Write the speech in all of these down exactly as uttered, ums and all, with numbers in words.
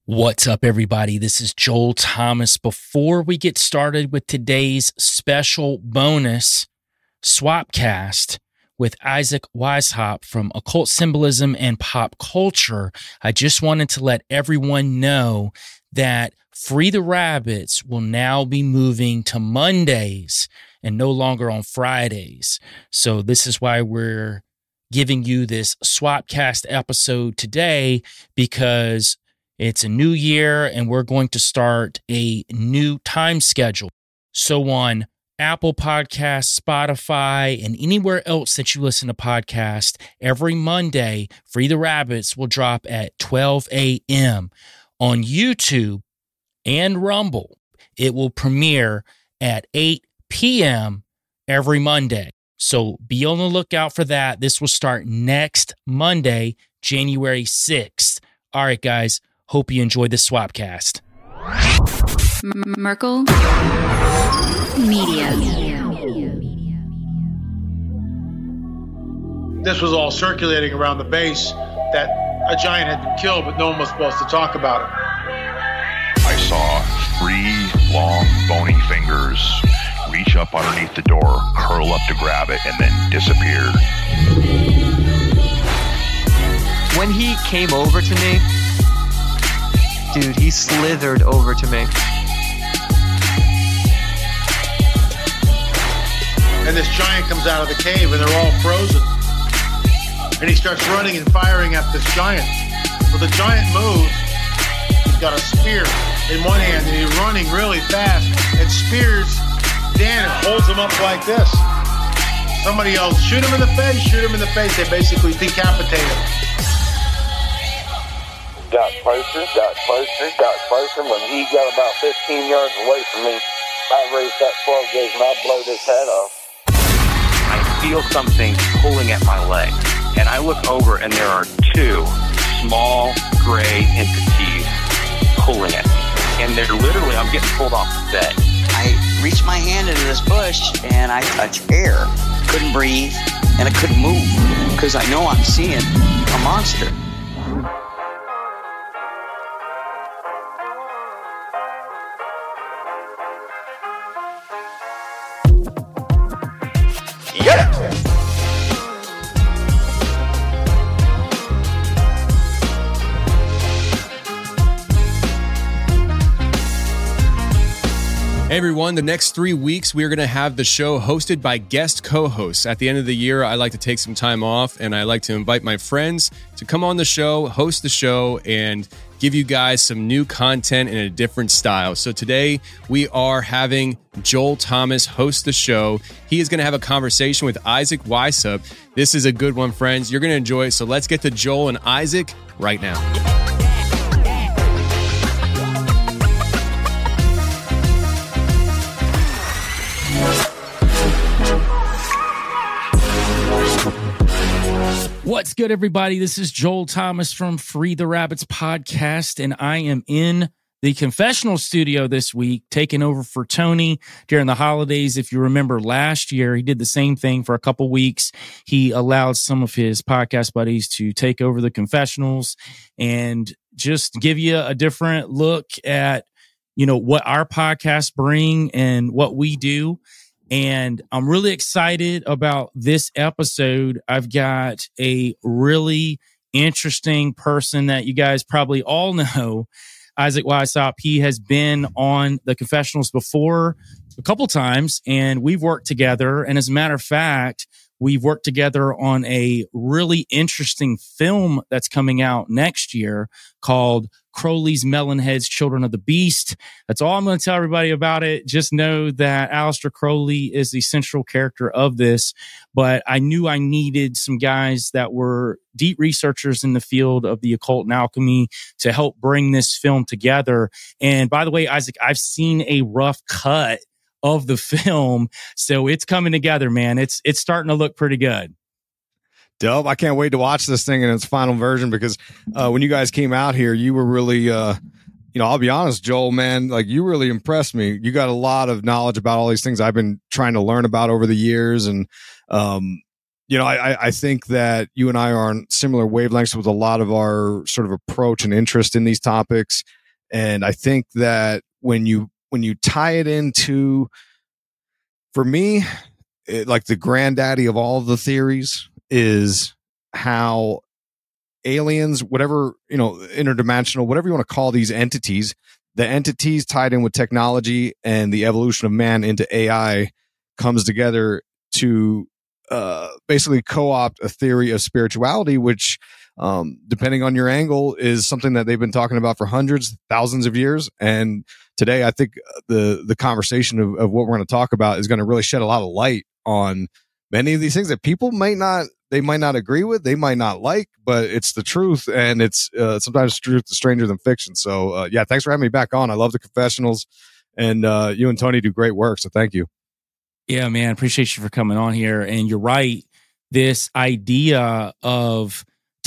What's up, everybody? This is Joel Thomas. Before we get started with today's special bonus Swapcast with Isaac Weishaupt from Occult Symbolism and Pop Culture, I just wanted to let everyone know that Free the Rabbits will now be moving to Mondays and no longer on Fridays. So this is why we're giving you this Swapcast episode today, because it's a new year and we're going to start a new time schedule. So on Apple Podcasts, Spotify, and anywhere else that you listen to podcasts, every Monday, Free the Rabbits will drop at twelve a.m. On YouTube and Rumble, it will premiere at eight p.m. every Monday. So be on the lookout for that. This will start next Monday, January sixth. All right, guys. Hope you enjoyed the Swapcast. M- Merkel Media. This was all circulating around the base that a giant had been killed, but no one was supposed to talk about it. I saw three long, bony fingers reach up underneath the door, curl up to grab it, and then disappear. When he came over to me, dude, he slithered over to me. And this giant comes out of the cave and they're all frozen. And he starts running and firing at this giant. Well, the giant moves. He's got a spear in one hand and he's running really fast and spears Dan and holds him up like this. Somebody else, shoot him in the face, shoot him in the face. They basically decapitate him. Got closer, got closer, got closer. When he got about fifteen yards away from me, I raised that twelve gauge and I blowed his head off. I feel something pulling at my leg, and I look over and there are two small gray entities pulling at me. And they're literally, I'm getting pulled off the bed. I reached my hand into this bush and I touched air. Couldn't breathe and I couldn't move because I know I'm seeing a monster. Hey everyone, the next three weeks we are going to have the show hosted by guest co-hosts. At the end of the year, I like to take some time off and I like to invite my friends to come on the show, host the show, and give you guys some new content in a different style. So today we are having Joel Thomas host the show. He is going to have a conversation with Isaac Weishaupt. This is a good one, friends. You're going to enjoy it. So let's get to Joel and Isaac right now. What's good, everybody? This is Joel Thomas from Free the Rabbits podcast, and I am in the confessional studio this week, taking over for Tony during the holidays. If you remember last year, he did the same thing for a couple weeks. He allowed some of his podcast buddies to take over the confessionals and just give you a different look at, you know, what our podcasts bring and what we do. And I'm really excited about this episode. I've got a really interesting person that you guys probably all know, Isaac Weishaupt. He has been on the confessionals before a couple times, and we've worked together. And as a matter of fact, we've worked together on a really interesting film that's coming out next year called Crowley's Melonheads, Children of the Beast. That's all I'm going to tell everybody about it. Just know that Aleister Crowley is the central character of this, but I knew I needed some guys that were deep researchers in the field of the occult and alchemy to help bring this film together. And by the way, Isaac, I've seen a rough cut of the film, so it's coming together, man. It's it's starting to look pretty good. Dope. I can't wait to watch this thing in its final version because uh, when you guys came out here, you were really, uh, you know, I'll be honest, Joel, man, like you really impressed me. You got a lot of knowledge about all these things I've been trying to learn about over the years. And um, you know, I, I think that you and I are on similar wavelengths with a lot of our sort of approach and interest in these topics. And I think that when you when you tie it into, for me, it, like the granddaddy of all the theories is how aliens, whatever, you know, interdimensional, whatever you want to call these entities, the entities tied in with technology and the evolution of man into A I comes together to uh, basically co-opt a theory of spirituality, which, um, depending on your angle, is something that they've been talking about for hundreds, thousands of years. And today, I think the the conversation of, of what we're going to talk about is going to really shed a lot of light on many of these things that people might not, they might not agree with, they might not like, but it's the truth. And it's uh, sometimes truth is stranger than fiction. So uh, yeah, thanks for having me back on. I love the confessionals, and uh, you and Tony do great work. So thank you. Yeah, man. Appreciate you for coming on here. And you're right. This idea of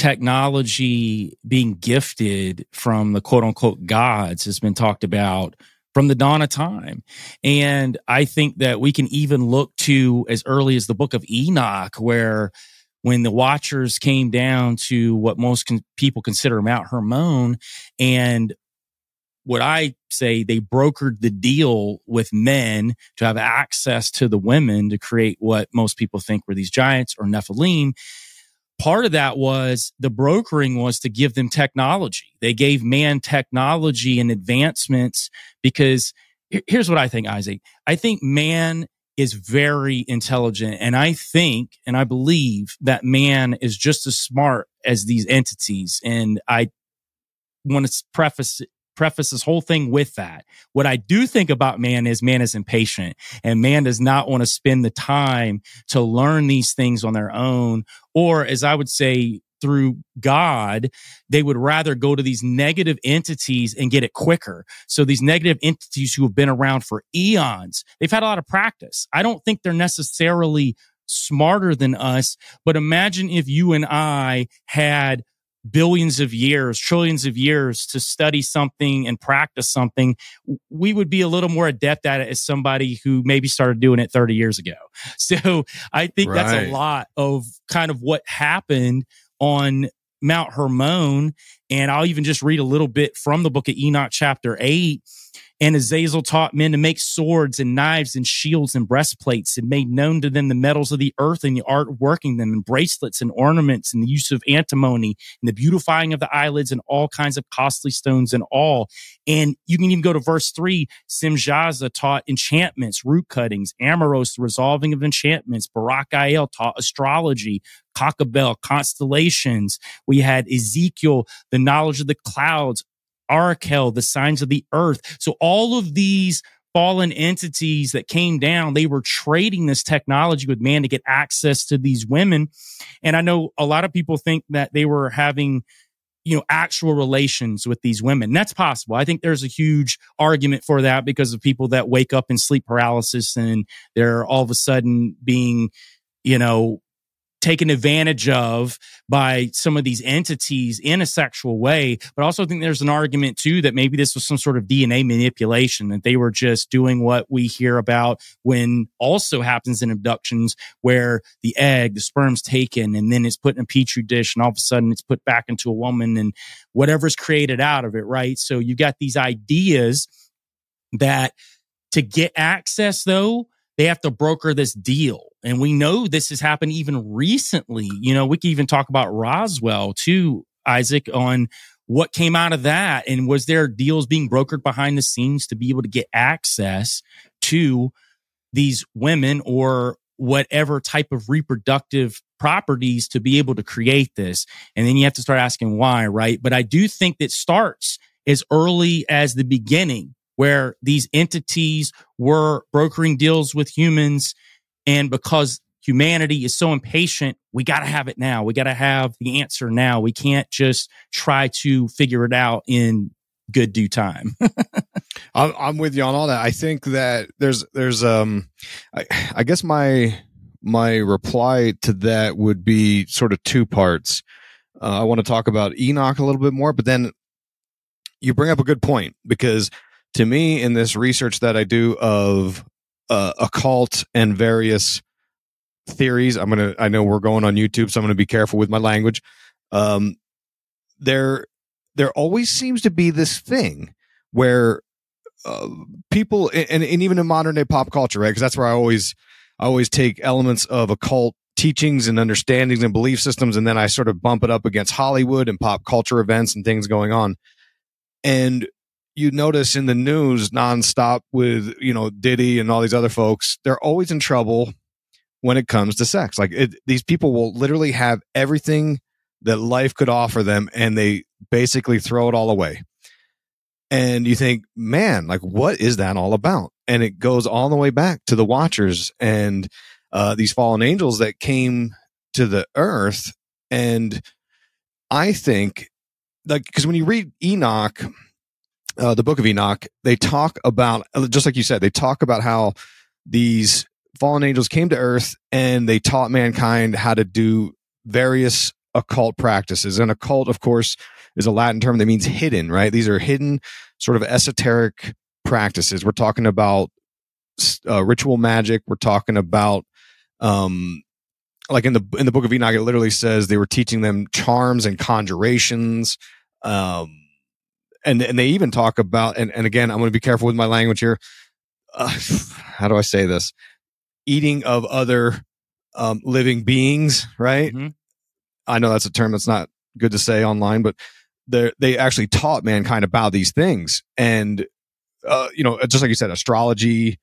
technology being gifted from the quote unquote gods has been talked about from the dawn of time. And I think that we can even look to as early as the book of Enoch, where when the Watchers came down to what most con- people consider Mount Hermon, and what I say, they brokered the deal with men to have access to the women to create what most people think were these giants or Nephilim. Part of that was the brokering was to give them technology. They gave man technology and advancements because here's what I think, Isaac. I think man is very intelligent. And I think, and I believe that man is just as smart as these entities. And I want to preface preface this whole thing with that. What I do think about man is man is impatient, and man does not want to spend the time to learn these things on their own, or as I would say, through God, they would rather go to these negative entities and get it quicker. So these negative entities who have been around for eons, they've had a lot of practice. I don't think they're necessarily smarter than us, but imagine if you and I had billions of years, trillions of years to study something and practice something, we would be a little more adept at it as somebody who maybe started doing it thirty years ago. So I think right. that's a lot of kind of what happened on Mount Hermon. And I'll even just read a little bit from the book of Enoch, chapter eight. And Azazel taught men to make swords and knives and shields and breastplates, and made known to them the metals of the earth and the art of working them, and bracelets and ornaments, and the use of antimony and the beautifying of the eyelids, and all kinds of costly stones and all. And you can even go to verse three. Simjaza taught enchantments, root cuttings, Amoros, the resolving of enchantments. Barakael taught astrology, Cockabel, constellations. We had Ezekiel, the knowledge of the clouds, Arakel, the signs of the earth. So all of these fallen entities that came down, they were trading this technology with man to get access to these women. And I know a lot of people think that they were having, you know, actual relations with these women. And that's possible. I think there's a huge argument for that because of people that wake up in sleep paralysis and they're all of a sudden being, you know, taken advantage of by some of these entities in a sexual way. But I also think there's an argument too that maybe this was some sort of D N A manipulation, that they were just doing what we hear about when also happens in abductions, where the egg, the sperm's taken and then it's put in a petri dish, and all of a sudden it's put back into a woman and whatever's created out of it, right? So you got these ideas that to get access, though, they have to broker this deal. And we know this has happened even recently. You know, we can even talk about Roswell too, Isaac, on what came out of that. And was there deals being brokered behind the scenes to be able to get access to these women or whatever type of reproductive properties to be able to create this? And then you have to start asking why, right? But I do think that starts as early as the beginning, where these entities were brokering deals with humans. And because humanity is so impatient, we got to have it now. We got to have the answer now. We can't just try to figure it out in good due time. I'm, I'm with you on all that. I think that there's, there's, um, I, I guess my, my reply to that would be sort of two parts. Uh, I want to talk about Enoch a little bit more, but then you bring up a good point, because to me, in this research that I do of uh, occult and various theories. I'm gonna. I know we're going on YouTube, so I'm gonna be careful with my language. Um, there, there always seems to be this thing where uh, people, and, and even in modern day pop culture, right? Because that's where I always, I always take elements of occult teachings and understandings and belief systems, and then I sort of bump it up against Hollywood and pop culture events and things going on. And you notice in the news nonstop with, you know, Diddy and all these other folks, they're always in trouble when it comes to sex. Like it, these people will literally have everything that life could offer them, and they basically throw it all away. And you think, man, like, what is that all about? And it goes all the way back to the Watchers and uh, these fallen angels that came to the earth. And I think, like, because when you read Enoch, uh, the book of Enoch, they talk about, just like you said, they talk about how these fallen angels came to earth and they taught mankind how to do various occult practices. And occult, of course, is a Latin term that means hidden, right? These are hidden sort of esoteric practices. We're talking about uh, ritual magic. We're talking about, um, like in the in the book of Enoch, it literally says they were teaching them charms and conjurations. Um, and and they even talk about, and, and again, I'm going to be careful with my language here. Uh, how do I say this? Eating of other um, living beings, right? Mm-hmm. I know that's a term that's not good to say online, but they they actually taught mankind about these things. And, uh, you know, just like you said, astrology,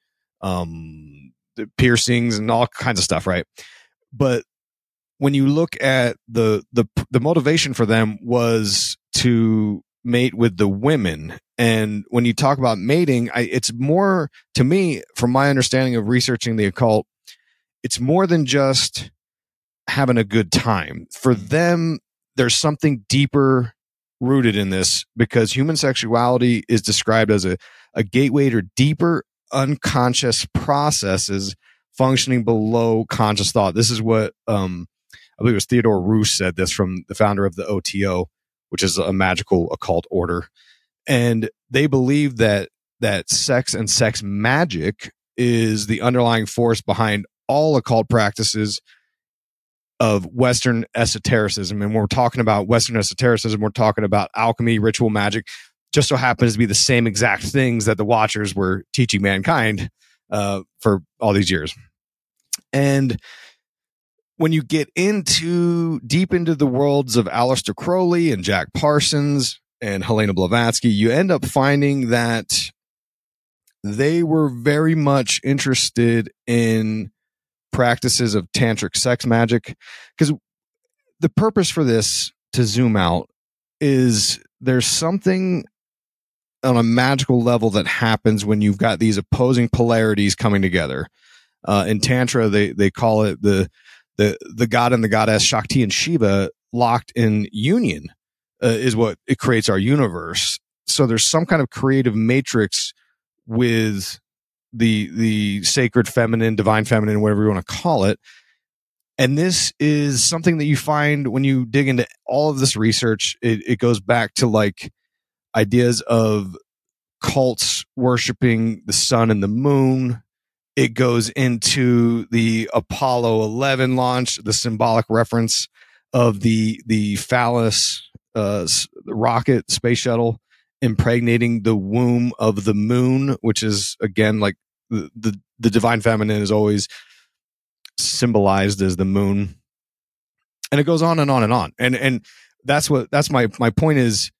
um, the piercings and all kinds of stuff, right? But when you look at the, the, the motivation for them was to mate with the women. And when you talk about mating, I, it's more, to me, from my understanding of researching the occult, it's more than just having a good time. For them, there's something deeper rooted in this, because human sexuality is described as a, a gateway to deeper unconscious processes functioning below conscious thought. This is what um, I believe it was Theodore Roos said this, from the founder of the O T O, which is a magical occult order. And they believe that that sex and sex magic is the underlying force behind all occult practices of Western esotericism. And when we're talking about Western esotericism, we're talking about alchemy, ritual magic. Just so happens to be the same exact things that the Watchers were teaching mankind uh, for all these years. And when you get into deep into the worlds of Aleister Crowley and Jack Parsons and Helena Blavatsky, you end up finding that they were very much interested in practices of tantric sex magic. Because the purpose for this, to zoom out, is there's something on a magical level that happens when you've got these opposing polarities coming together. Uh, in Tantra, they they call it the the the god and the goddess Shakti and Shiva locked in union uh, is what it creates our universe. So there's some kind of creative matrix with the the sacred feminine, divine feminine, whatever you want to call it. And this is something that you find when you dig into all of this research. It, it goes back to like ideas of cults worshiping the sun and the moon. It goes into the Apollo eleven launch, the symbolic reference of the the phallus uh, rocket space shuttle impregnating the womb of the moon, which is, again, like the, the, the divine feminine is always symbolized as the moon. And it goes on and on and on. And and that's what that's my my point is,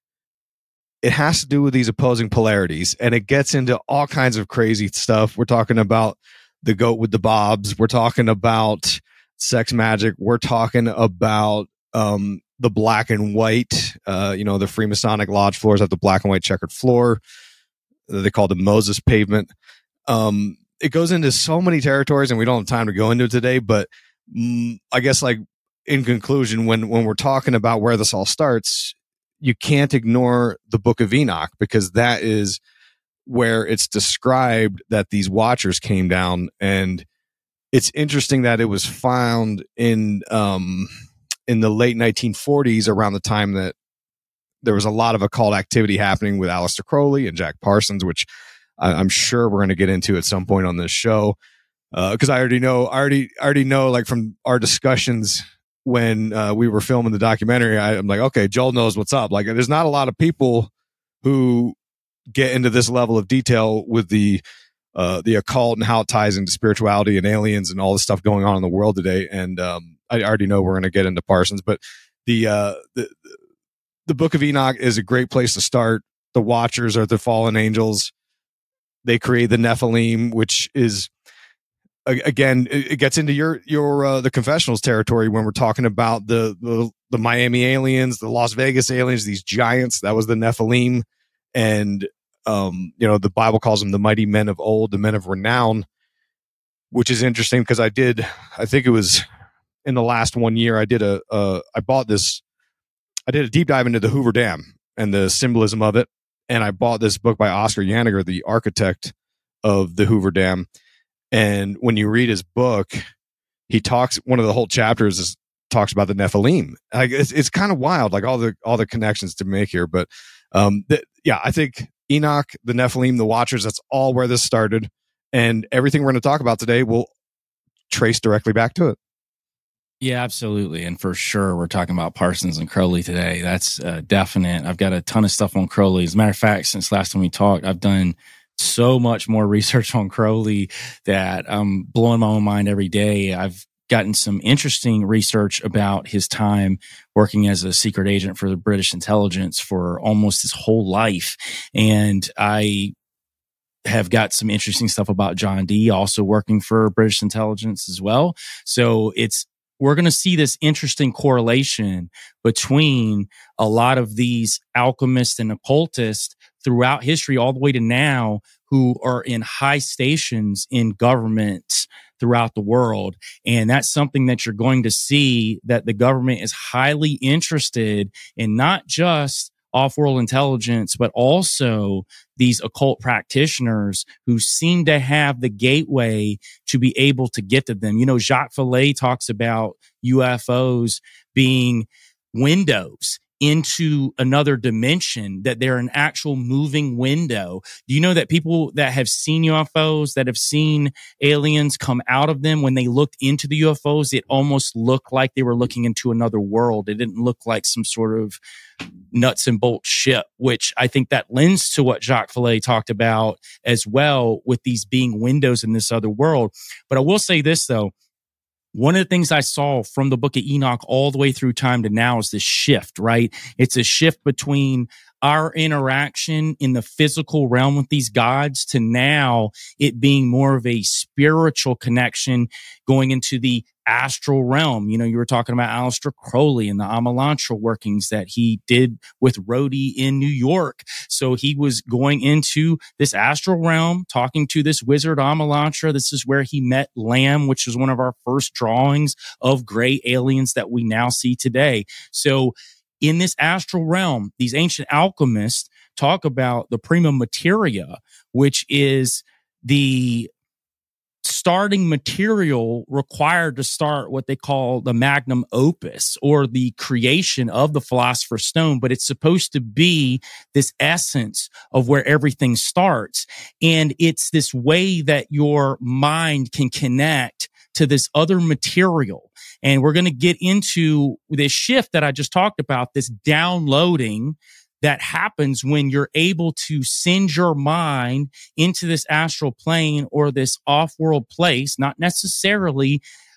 it has to do with these opposing polarities, and it gets into all kinds of crazy stuff. We're talking about the goat with the bobs. We're talking about sex magic. We're talking about um, the black and white. Uh, you know, the Freemasonic lodge floors have the black and white checkered floor. They call it the Moses pavement. Um, it goes into so many territories, and we don't have time to go into it today. But mm, I guess, like, in conclusion, when when we're talking about where this all starts, you can't ignore the Book of Enoch, because that is where it's described that these Watchers came down. And it's interesting that it was found in um, in the late nineteen forties, around the time that there was a lot of occult activity happening with Aleister Crowley and Jack Parsons, which I, I'm sure we're going to get into at some point on this show. because uh, I already know, I already, I already know, like from our discussions when uh, we were filming the documentary, I, I'm like, okay, Joel knows what's up. Like, there's not a lot of people who get into this level of detail with the uh, the occult and how it ties into spirituality and aliens and all the stuff going on in the world today. And um, I already know we're going to get into Parsons, but the uh, the the Book of Enoch is a great place to start. The Watchers are the fallen angels. They create the Nephilim, which is, again, it gets into your your uh, the confessionals territory when we're talking about the, the the Miami aliens, the Las Vegas aliens, these giants. That was the Nephilim, and um, you know, the Bible calls them the mighty men of old, the men of renown, which is interesting because I did, I think it was in the last one year, I did a, uh, I bought this, I did a deep dive into the Hoover Dam and the symbolism of it, and I bought this book by Oscar Yanniger, the architect of the Hoover Dam. And when you read his book, he talks, one of the whole chapters is talks about the Nephilim. Like, it's it's kind of wild, like all the all the connections to make here. But um, the, yeah, I think Enoch, the Nephilim, the Watchers, that's all where this started, and everything we're going to talk about today will trace directly back to it. Yeah, absolutely. And for sure, we're talking about Parsons and Crowley today. That's uh, definite. I've got a ton of stuff on Crowley. As a matter of fact, since last time we talked, I've done so much more research on Crowley that I'm blowing my own mind every day. I've gotten some interesting research about his time working as a secret agent for the British intelligence for almost his whole life. And I have got some interesting stuff about John Dee, also working for British intelligence as well. So it's, we're going to see this interesting correlation between a lot of these alchemists and occultists throughout history, all the way to now, who are in high stations in governments throughout the world. And that's something that you're going to see, that the government is highly interested in, not just off-world intelligence, but also these occult practitioners who seem to have the gateway to be able to get to them. You know, Jacques Vallée talks about U F Os being windows into another dimension, that they're an actual moving window. Do you know that people that have seen U F Os, that have seen aliens come out of them, when they looked into the U F Os, it almost looked like they were looking into another world. It didn't look like some sort of nuts and bolts ship, which I think that lends to what Jacques Vallée talked about as well, with these being windows in this other world. But I will say this, though. One of the things I saw from the Book of Enoch all the way through time to now is this shift, right? It's a shift between our interaction in the physical realm with these gods to now it being more of a spiritual connection going into the astral realm. You know, you were talking about Aleister Crowley and the Amalantrah workings that he did with Rhodey in New York. So he was going into this astral realm, talking to this wizard Amalantrah. This is where he met Lamb, which was one of our first drawings of gray aliens that we now see today. So in this astral realm, these ancient alchemists talk about the prima materia, which is the starting material required to start what they call the magnum opus, or the creation of the Philosopher's Stone. But it's supposed to be this essence of where everything starts. And it's this way that your mind can connect to this other material. And we're going to get into this shift that I just talked about, this downloading that happens when you're able to send your mind into this astral plane or this off-world place, not necessarily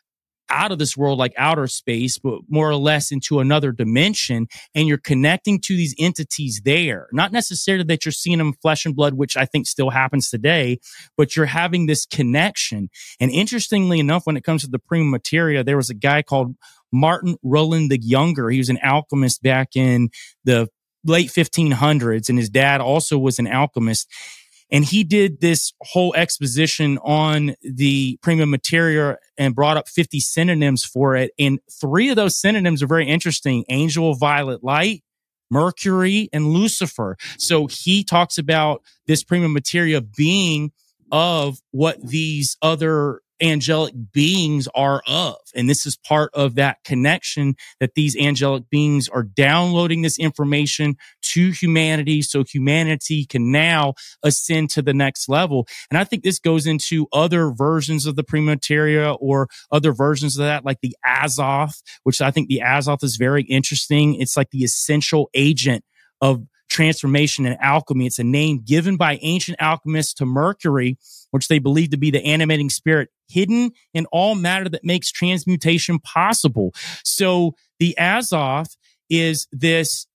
out of this world like outer space, but more or less into another dimension. And you're connecting to these entities there. Not necessarily that you're seeing them flesh and blood, which I think still happens today, but you're having this connection. And interestingly enough, when it comes to the prima materia, there was a guy called Martin Roland the Younger. He was an alchemist back in the late fifteen hundreds, and his dad also was an alchemist. And he did this whole exposition on the prima materia and brought up fifty synonyms for it. And three of those synonyms are very interesting: angel of violet light, Mercury, and Lucifer. So he talks about this prima materia being of what these other angelic beings are of. And this is part of that connection, that these angelic beings are downloading this information to humanity so humanity can now ascend to the next level. And I think this goes into other versions of the Prima Materia or other versions of that, like the Azoth, which I think the Azoth is very interesting. It's like the essential agent of transformation and alchemy. It's a name given by ancient alchemists to Mercury, which they believe to be the animating spirit hidden in all matter that makes transmutation possible. So the Azoth is this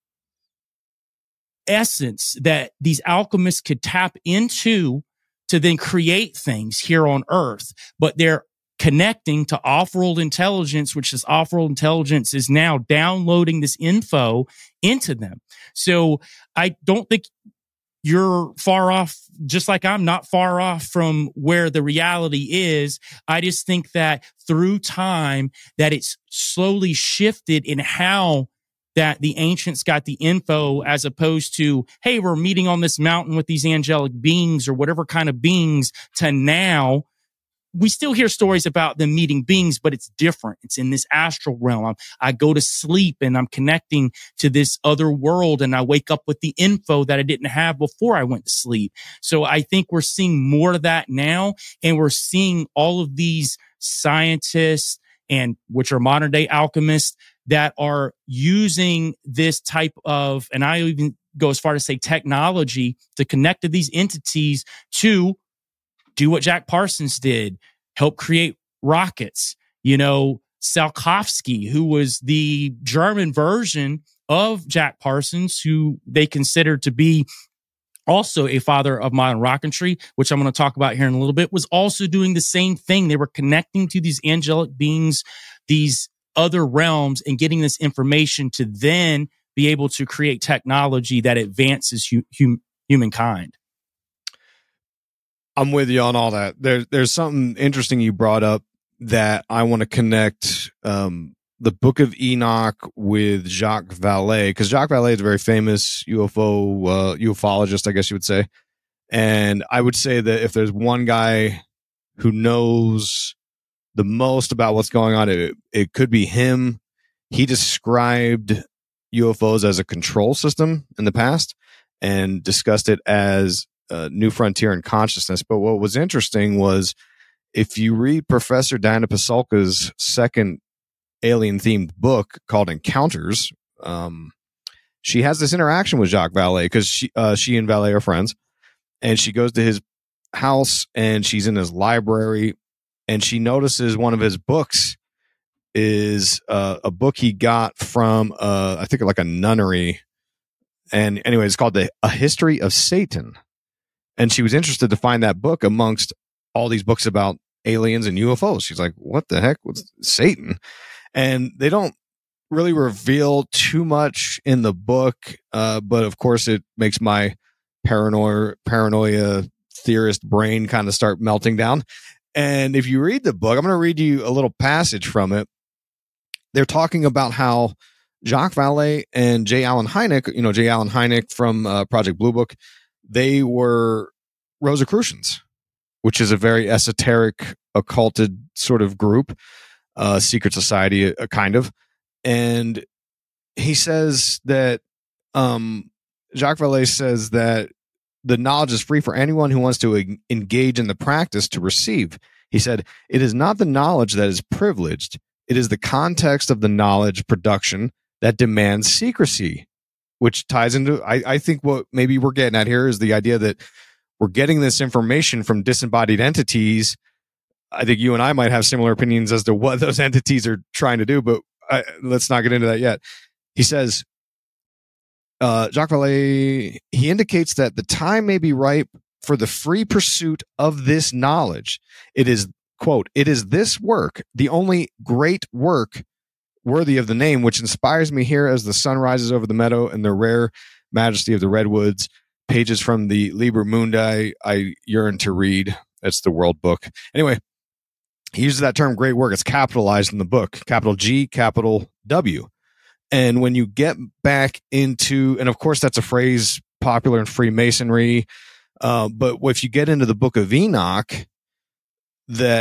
essence that these alchemists could tap into to then create things here on Earth, but they're connecting to off-world intelligence, which this off-world intelligence is now downloading this info into them. So I don't think you're far off, just like I'm not far off from where the reality is. I just think that through time that it's slowly shifted in how that the ancients got the info, as opposed to, hey, we're meeting on this mountain with these angelic beings or whatever kind of beings, to now we still hear stories about them meeting beings, but it's different. It's in this astral realm. I'm, I go to sleep and I'm connecting to this other world, and I wake up with the info that I didn't have before I went to sleep. So I think we're seeing more of that now, and we're seeing all of these scientists, and which are modern day alchemists, that are using this type of, and I even go as far to say technology, to connect to these entities to do what Jack Parsons did, help create rockets. You know, Tsiolkovsky, who was the German version of Jack Parsons, who they considered to be also a father of modern rocketry, which I'm going to talk about here in a little bit, was also doing the same thing. They were connecting to these angelic beings, these other realms, and getting this information to then be able to create technology that advances hu- hum- humankind. I'm with you on all that. There, there's something interesting you brought up that I want to connect um, the Book of Enoch with Jacques Vallée, because Jacques Vallée is a very famous U F O uh, ufologist, I guess you would say. And I would say that if there's one guy who knows the most about what's going on, it, it could be him. He described U F Os as a control system in the past and discussed it as a new frontier in consciousness. But what was interesting was, if you read Professor Diana Pasulka's second alien-themed book called Encounters, um, she has this interaction with Jacques Vallée, because she, uh, she and Vallée are friends, and she goes to his house and she's in his library, and she notices one of his books is uh, a book he got from, uh, I think, like a nunnery. And anyway, it's called the, A History of Satan. And she was interested to find that book amongst all these books about aliens and U F Os. She's like, what the heck was Satan? And they don't really reveal too much in the book. Uh, but of course, it makes my paranoia, paranoia theorist brain kind of start melting down. And if you read the book, I'm going to read you a little passage from it. They're talking about how Jacques Vallée and J. Allen Hynek, you know, J. Allen Hynek from uh, Project Blue Book, they were Rosicrucians, which is a very esoteric, occulted sort of group, uh, secret society, a, a kind of. And he says that, um, Jacques Vallée says that the knowledge is free for anyone who wants to en- engage in the practice to receive. He said, it is not the knowledge that is privileged. It is the context of the knowledge production that demands secrecy, which ties into, I, I think what maybe we're getting at here is the idea that we're getting this information from disembodied entities. I think you and I might have similar opinions as to what those entities are trying to do, but I, let's not get into that yet. He says, uh, Jacques Vallée, he indicates that the time may be ripe for the free pursuit of this knowledge. It is, quote, it is this work, the only great work worthy of the name, which inspires me here as the sun rises over the meadow and the rare majesty of the redwoods. Pages from the Liber Mundi I yearn to read. That's the World Book. Anyway, he uses that term great work. It's capitalized in the book, capital G, capital W. And when you get back into, and of course that's a phrase popular in Freemasonry, uh, but if you get into the Book of Enoch, that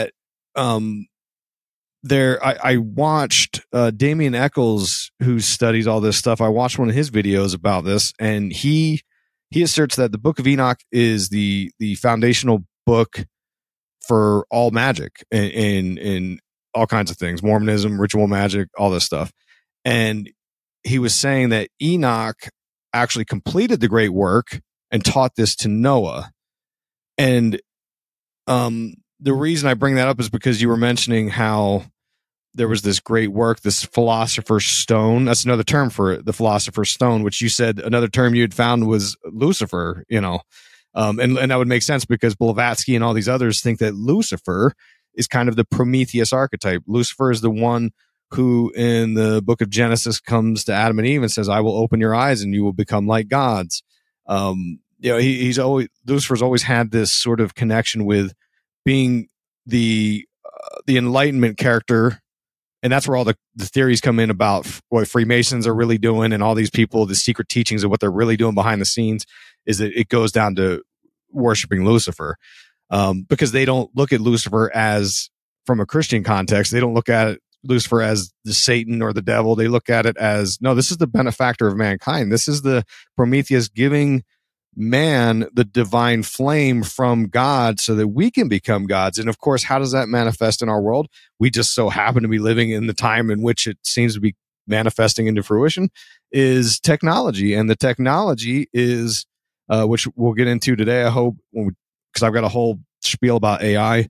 um, there, I, I watched uh, Damien Eccles, who studies all this stuff. I watched one of his videos about this, and he he asserts that the Book of Enoch is the the foundational book for all magic and in, in, in all kinds of things, Mormonism, ritual magic, all this stuff. And he was saying that Enoch actually completed the great work and taught this to Noah. And um, the reason I bring that up is because you were mentioning how there was this great work, this philosopher's stone. That's another term for it, the philosopher's stone, which you said another term you had found was Lucifer, you know. Um, and, and that would make sense because Blavatsky and all these others think that Lucifer is kind of the Prometheus archetype. Lucifer is the one who in the book of Genesis comes to Adam and Eve and says, I will open your eyes and you will become like gods. Um, you know, he, he's always, Lucifer's always had this sort of connection with being the, uh, the Enlightenment character. And that's where all the, the theories come in about what Freemasons are really doing and all these people, the secret teachings of what they're really doing behind the scenes, is that it goes down to worshiping Lucifer. Um, because they don't look at Lucifer as, from a Christian context, they don't look at it, Lucifer as the Satan or the devil. They look at it as, no, this is the benefactor of mankind. This is the Prometheus giving man the divine flame from God so that we can become gods. And of course, how does that manifest in our world? We just so happen to be living in the time in which it seems to be manifesting into fruition is technology. And the technology is, uh, which we'll get into today, I hope, because I've got a whole spiel about A I.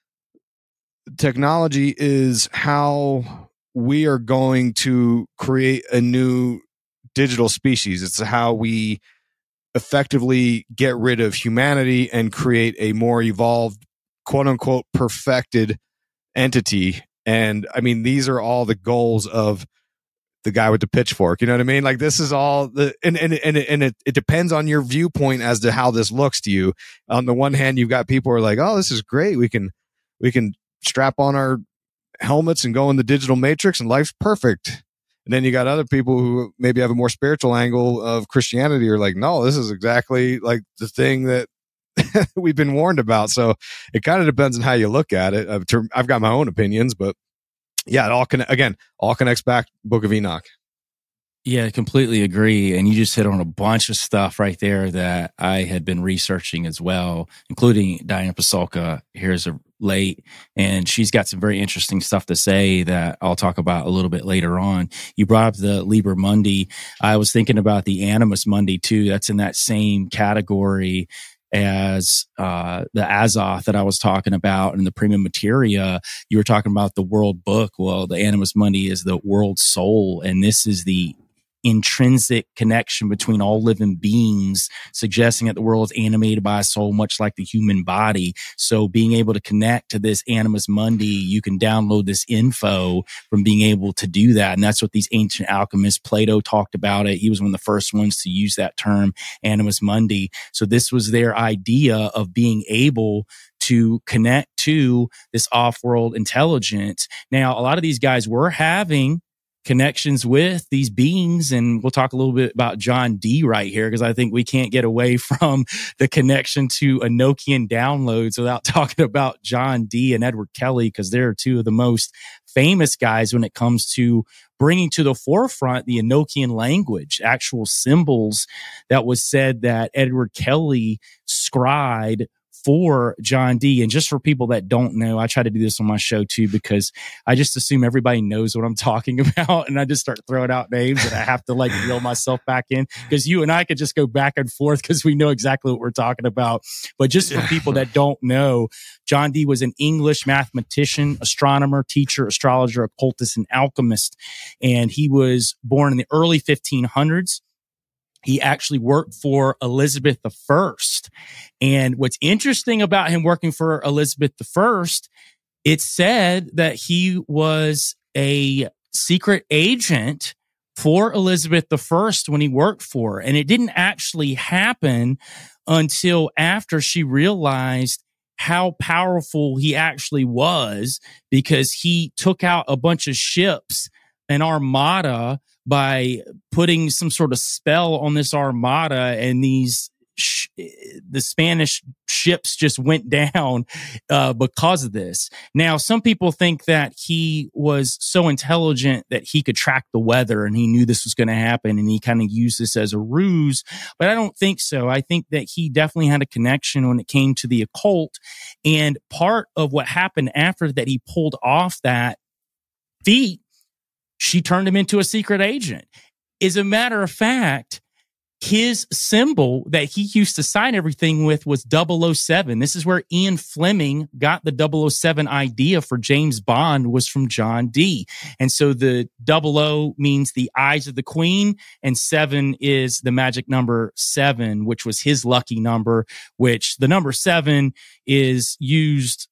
Technology is how we are going to create a new digital species. It's how we effectively get rid of humanity and create a more evolved, quote unquote, perfected entity. And I mean, these are all the goals of the guy with the pitchfork. You know what I mean? Like this is all the, and, and, and, and it, it depends on your viewpoint as to how this looks to you. On the one hand, you've got people who are like, oh, this is great. We can, we can strap on our helmets and go in the digital matrix and life's perfect. And then you got other people who maybe have a more spiritual angle of Christianity are like, no, this is exactly like the thing that we've been warned about. So it kind of depends on how you look at it. I've, I've got my own opinions, but yeah, it all can, again, all connects back Book of Enoch. Yeah, I completely agree. And you just hit on a bunch of stuff right there that I had been researching as well, including Diana Pasulka here's a late, and she's got some very interesting stuff to say that I'll talk about a little bit later on. You brought up the Liber Mundi. I was thinking about the Animus Mundi too. That's in that same category as uh, the Azoth that I was talking about and the Prima Materia. You were talking about the world book. Well, the Animus Mundi is the world soul, and this is the intrinsic connection between all living beings, suggesting that the world is animated by a soul, much like the human body. So being able to connect to this Animus Mundi, you can download this info from being able to do that. And that's what these ancient alchemists, Plato talked about it. He was one of the first ones to use that term, Animus Mundi. So this was their idea of being able to connect to this off-world intelligence. Now, a lot of these guys were having connections with these beings, and we'll talk a little bit about John Dee right here, because I think we can't get away from the connection to Enochian downloads without talking about John Dee and Edward Kelly, because they're two of the most famous guys when it comes to bringing to the forefront the Enochian language, actual symbols that was said that Edward Kelly scribed for John Dee. And just for people that don't know, I try to do this on my show too, because I just assume everybody knows what I'm talking about. And I just start throwing out names and I have to like reel myself back in, because you and I could just go back and forth because we know exactly what we're talking about. But just for people that don't know, John Dee was an English mathematician, astronomer, teacher, astrologer, occultist, and alchemist. And he was born in the early fifteen hundreds. He actually worked for Elizabeth the First. And what's interesting about him working for Elizabeth the First, it's said that he was a secret agent for Elizabeth the First when he worked for her. And it didn't actually happen until after she realized how powerful he actually was, because he took out a bunch of ships, an armada, by putting some sort of spell on this armada, and these sh- the Spanish ships just went down uh, because of this. Now, some people think that he was so intelligent that he could track the weather and he knew this was going to happen and he kind of used this as a ruse, but I don't think so. I think that he definitely had a connection when it came to the occult. And part of what happened after that, he pulled off that feat, she turned him into a secret agent. As a matter of fact, his symbol that he used to sign everything with was double oh seven. This is where Ian Fleming got the double oh seven idea for James Bond, was from John Dee. And so the double O means the eyes of the queen, and seven is the magic number seven, which was his lucky number, which the number seven is used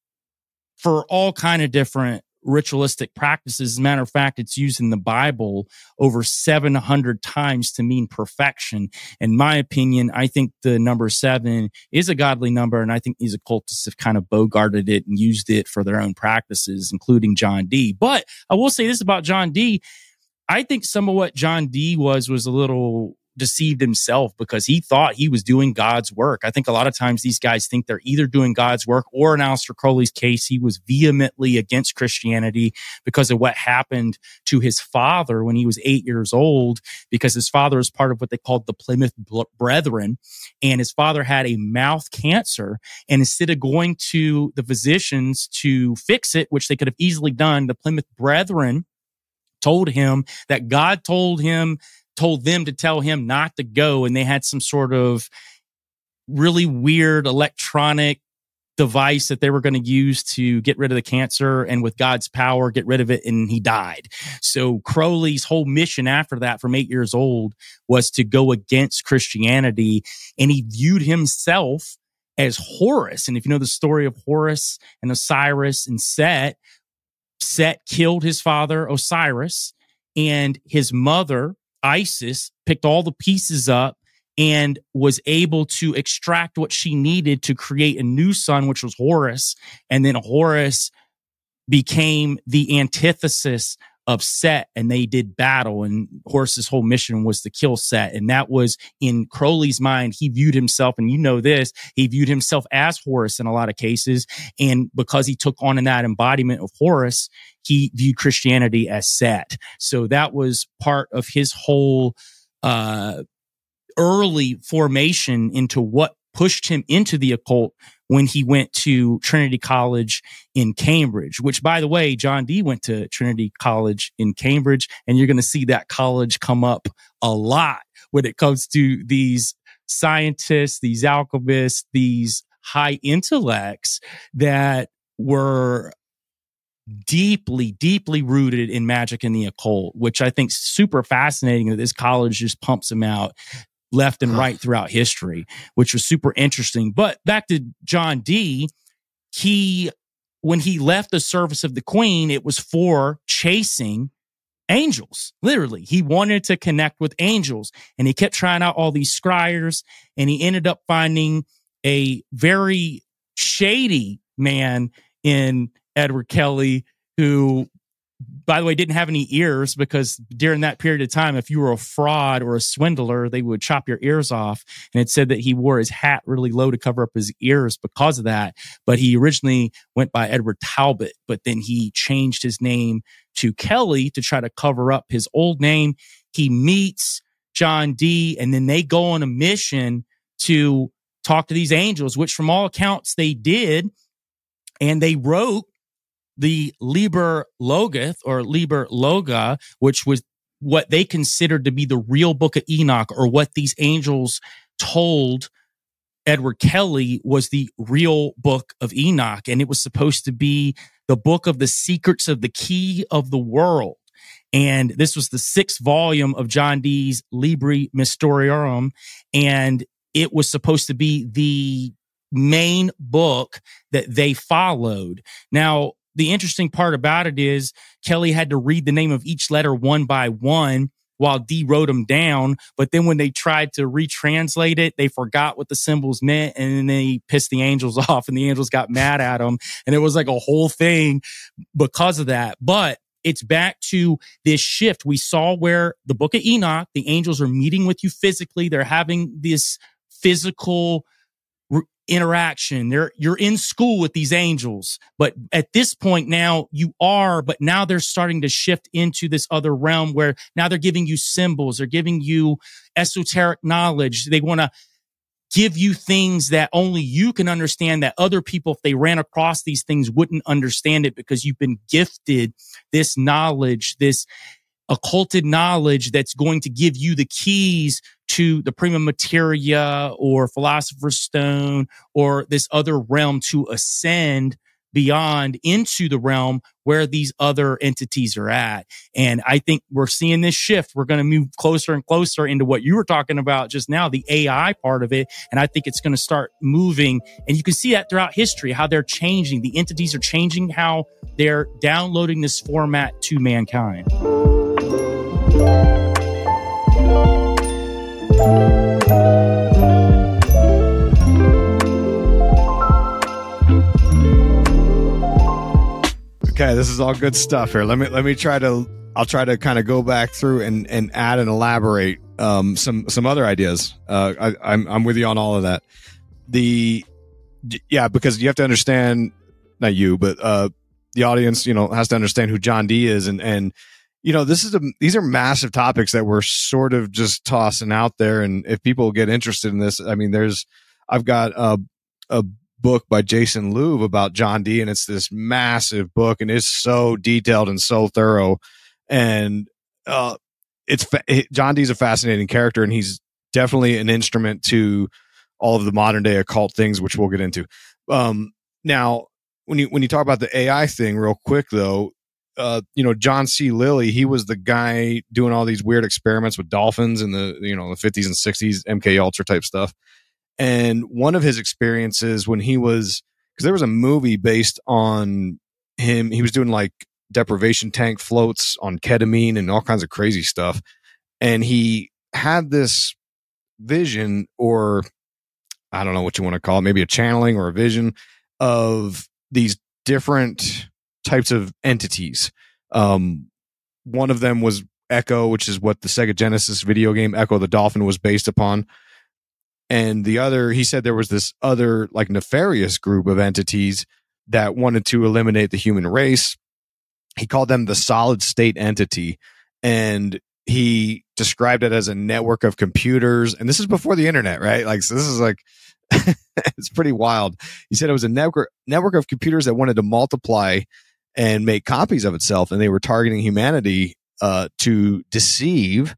for all kind of different ritualistic practices. As a matter of fact, it's used in the Bible over seven hundred times to mean perfection. In my opinion, I think the number seven is a godly number, and I think these occultists have kind of bogarted it and used it for their own practices, including John Dee. But I will say this about John Dee. I think some of what John Dee was was a little deceived himself because he thought he was doing God's work. I think a lot of times these guys think they're either doing God's work, or in Aleister Crowley's case, he was vehemently against Christianity because of what happened to his father when he was eight years old, because his father was part of what they called the Plymouth Brethren, and his father had a mouth cancer. And instead of going to the physicians to fix it, which they could have easily done, the Plymouth Brethren told him that God told him told them to tell him not to go. And they had some sort of really weird electronic device that they were going to use to get rid of the cancer, and with God's power, get rid of it. And he died. So Crowley's whole mission after that, from eight years old, was to go against Christianity. And he viewed himself as Horus. And if you know the story of Horus and Osiris and Set, Set killed his father, Osiris, and his mother, Isis, picked all the pieces up and was able to extract what she needed to create a new son, which was Horus. And then Horus became the antithesis of Set, and they did battle. And Horus's whole mission was to kill Set. And that was, in Crowley's mind, he viewed himself, and you know this, he viewed himself as Horus in a lot of cases. And because he took on in that embodiment of Horus, he viewed Christianity as Set. So that was part of his whole uh, early formation into what pushed him into the occult when he went to Trinity College in Cambridge, which, by the way, John Dee went to Trinity College in Cambridge, and you're going to see that college come up a lot when it comes to these scientists, these alchemists, these high intellects that were deeply, deeply rooted in magic and the occult, which I think is super fascinating that this college just pumps them out left and right throughout history, which was super interesting. But back to John Dee, he, when he left the service of the Queen, it was for chasing angels. Literally, he wanted to connect with angels, and he kept trying out all these scryers, and he ended up finding a very shady man in Edward Kelly, who, by the way, didn't have any ears, because during that period of time, if you were a fraud or a swindler, they would chop your ears off. And it said that he wore his hat really low to cover up his ears because of that. But he originally went by Edward Talbot, but then he changed his name to Kelly to try to cover up his old name. He meets John Dee, and then they go on a mission to talk to these angels, which from all accounts they did. And they wrote the Liber Logoth, or Liber Loga, which was what they considered to be the real Book of Enoch, or what these angels told Edward Kelly was the real Book of Enoch. And it was supposed to be the book of the secrets of the key of the world. And this was the sixth volume of John Dee's Libri Mystoriorum. And it was supposed to be the main book that they followed. Now, the interesting part about it is Kelly had to read the name of each letter one by one while Dee wrote them down. But then when they tried to retranslate it, they forgot what the symbols meant, and then they pissed the angels off, and the angels got mad at them. And it was like a whole thing because of that. But it's back to this shift. We saw where the Book of Enoch, the angels are meeting with you physically. They're having this physical re- interaction. They're, you're in school with these angels, but at this point now you are, but now they're starting to shift into this other realm where now they're giving you symbols. They're giving you esoteric knowledge. They want to give you things that only you can understand, that other people, if they ran across these things, wouldn't understand it, because you've been gifted this knowledge, this occulted knowledge that's going to give you the keys to the prima materia or philosopher's stone or this other realm to ascend beyond into the realm where these other entities are at. And I think we're seeing this shift. We're going to move closer and closer into what you were talking about just now, the A I part of it. And I think it's going to start moving. And you can see that throughout history, how they're changing. The entities are changing how they're downloading this format to mankind. Okay, this is all good stuff here. Let me let me try to I'll try to kind of go back through and, and add and elaborate um, some some other ideas. Uh, I, I'm I'm with you on all of that. The yeah, because you have to understand, not you, but uh, the audience, you know, has to understand who John Dee is, and and you know, this is a these are massive topics that we're sort of just tossing out there, and if people get interested in this, I mean, there's I've got a a book by Jason Louv about John Dee, and it's this massive book, and it's so detailed and so thorough, and uh it's fa- John Dee's a fascinating character, and he's definitely an instrument to all of the modern day occult things, which we'll get into. Um now when you when you talk about the A I thing real quick though, uh you know, John C. Lilly, he was the guy doing all these weird experiments with dolphins in the, you know, the fifties and sixties, M K Ultra type stuff. And one of his experiences when he was, because there was a movie based on him, he was doing like deprivation tank floats on ketamine and all kinds of crazy stuff. And he had this vision, or I don't know what you want to call it, maybe a channeling or a vision of these different types of entities. Um, one of them was Echo, which is what the Sega Genesis video game Echo the Dolphin was based upon. And the other, he said there was this other like nefarious group of entities that wanted to eliminate the human race. He called them the solid state entity. And he described it as a network of computers. And this is before the internet, right? Like, so this is like, it's pretty wild. He said it was a network, network of computers that wanted to multiply and make copies of itself. And they were targeting humanity uh, to deceive,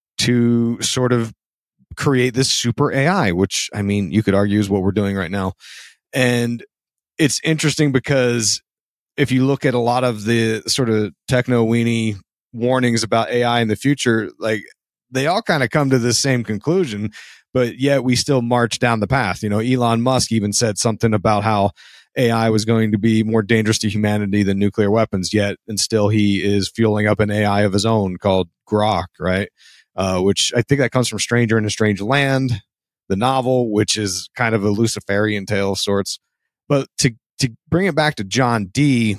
to sort of create this super A I, which, I mean, you could argue is what we're doing right now. And it's interesting because if you look at a lot of the sort of techno weenie warnings about A I in the future, like they all kind of come to the same conclusion, but yet we still march down the path. You know, Elon Musk even said something about how A I was going to be more dangerous to humanity than nuclear weapons, yet and still he is fueling up an A I of his own called Grok, right? Uh, which I think that comes from Stranger in a Strange Land, the novel, which is kind of a Luciferian tale of sorts. But to to bring it back to John Dee,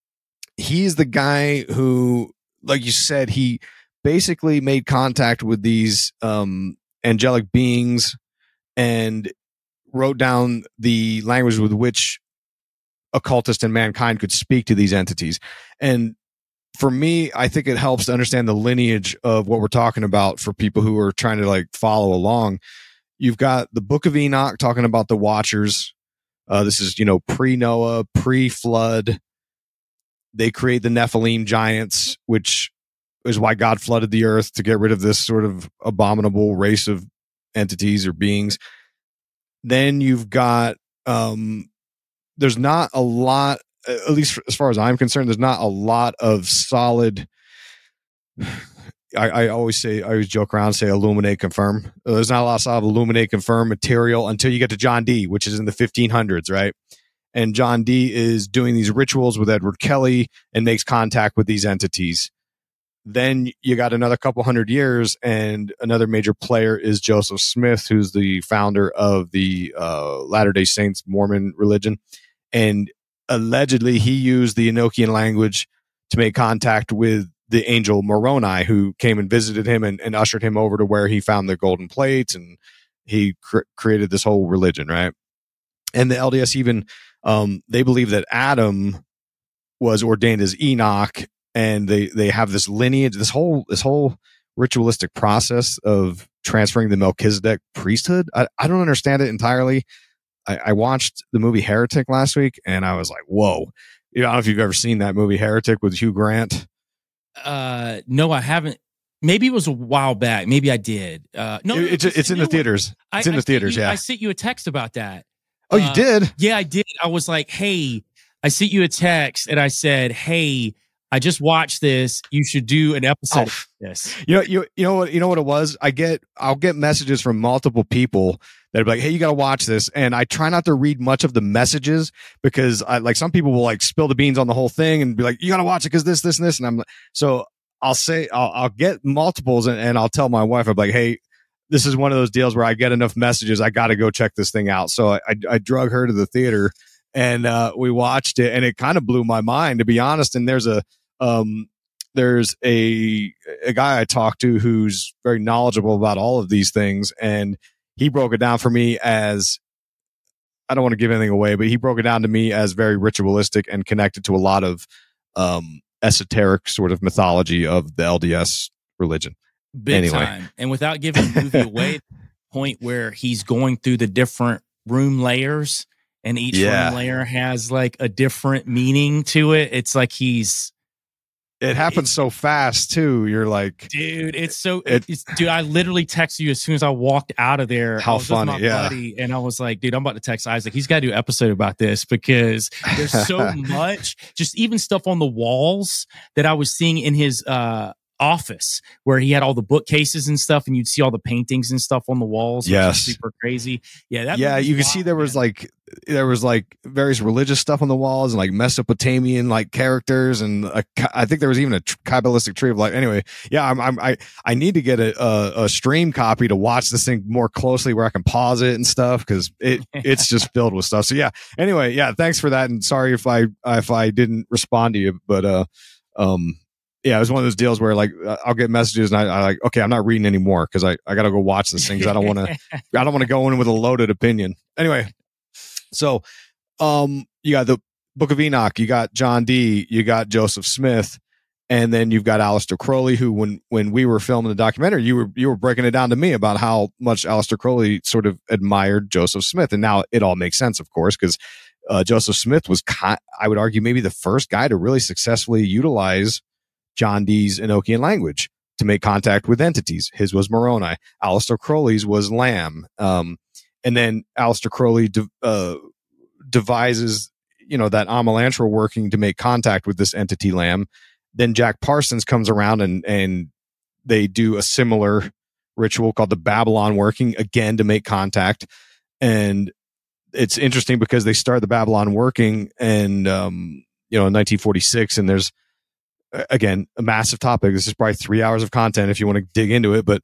he's the guy who, like you said, he basically made contact with these um, angelic beings and wrote down the language with which occultists and mankind could speak to these entities. And for me, I think it helps to understand the lineage of what we're talking about for people who are trying to like follow along. You've got the Book of Enoch talking about the Watchers. Uh, this is, you know, pre-Noah, pre-flood. They create the Nephilim giants, which is why God flooded the earth to get rid of this sort of abominable race of entities or beings. Then you've got, um, there's not a lot, at least as far as I'm concerned, there's not a lot of solid. I, I always say, I always joke around, say illuminate, confirm. There's not a lot of solid illuminate, confirm material until you get to John Dee, which is in the fifteen hundreds, right? And John Dee is doing these rituals with Edward Kelly and makes contact with these entities. Then you got another couple hundred years, and another major player is Joseph Smith, who's the founder of the uh, Latter-day Saints Mormon religion. And allegedly, he used the Enochian language to make contact with the angel Moroni, who came and visited him and, and ushered him over to where he found the golden plates and he cr- created this whole religion, right? And the L D S even um, they believe that Adam was ordained as Enoch, and they they have this lineage, this whole this whole ritualistic process of transferring the Melchizedek priesthood. I, I don't understand it entirely. I, I watched the movie Heretic last week, and I was like, whoa. I don't know if you've ever seen that movie Heretic with Hugh Grant. Uh, no, I haven't. Maybe it was a while back. Maybe I did. Uh, no, It- no, it's it's in the theaters. I- It's in I the sent theaters. you- Yeah. I sent you a text about that. Oh, you Uh, did? Yeah, I did. I was like, hey, I sent you a text and I said, hey, I just watched this. You should do an episode Oh. of this. You know, you you know what you know what it was. I get I'll get messages from multiple people that are like, "Hey, you got to watch this," and I try not to read much of the messages because I like some people will like spill the beans on the whole thing and be like, "You got to watch it because this, this, and this," and I'm like, so I'll say I'll, I'll get multiples and, and I'll tell my wife, I'm like, "Hey, this is one of those deals where I get enough messages, I got to go check this thing out." So I, I I drug her to the theater and uh, we watched it, and it kind of blew my mind, to be honest. And there's a um. There's a a guy I talked to who's very knowledgeable about all of these things, and he broke it down for me as, I don't want to give anything away, but he broke it down to me as very ritualistic and connected to a lot of um, esoteric sort of mythology of the L D S religion. Big Anyway. time. And without giving the movie away, the point where he's going through the different room layers, and each Yeah. room layer has like a different meaning to it. It's like he's It happens so fast too. You're like, dude, it's so It- it's dude. I literally texted you as soon as I walked out of there. How I was funny, with my yeah. buddy, and I was like, dude, I'm about to text Isaac. He's got to do an episode about this because there's so much, just even stuff on the walls that I was seeing in his uh office where he had all the bookcases and stuff, and you'd see all the paintings and stuff on the walls. which is Yes. super crazy. Yeah, that yeah, movie's you can see wild, there was man. like there was like various religious stuff on the walls and like Mesopotamian like characters, and a, I think there was even a tr- Kabbalistic tree of life. Anyway, yeah, I'm, I'm I I need to get a, a a stream copy to watch this thing more closely where I can pause it and stuff because it it's just filled with stuff. So yeah. Anyway, yeah, thanks for that, and sorry if I if I didn't respond to you, but uh um. Yeah, it was one of those deals where like uh, I'll get messages and I, I like, okay, I'm not reading anymore because I, I got to go watch this thing because I don't want to I don't want to go in with a loaded opinion. Anyway, so um, you got the Book of Enoch, you got John Dee, you got Joseph Smith, and then you've got Aleister Crowley, who when when we were filming the documentary, you were you were breaking it down to me about how much Aleister Crowley sort of admired Joseph Smith, and now it all makes sense, of course, because uh, Joseph Smith was, ki- I would argue, maybe the first guy to really successfully utilize John Dee's Enochian language to make contact with entities. His was Moroni. Aleister Crowley's was Lamb. Um, and then Aleister Crowley de- uh, devises, you know, that Amelantra working to make contact with this entity Lamb. Then Jack Parsons comes around and and they do a similar ritual called the Babylon working, again to make contact. And it's interesting because they start the Babylon working and um, you know, in nineteen forty-six, and there's again a massive topic. This is probably three hours of content if you want to dig into it, but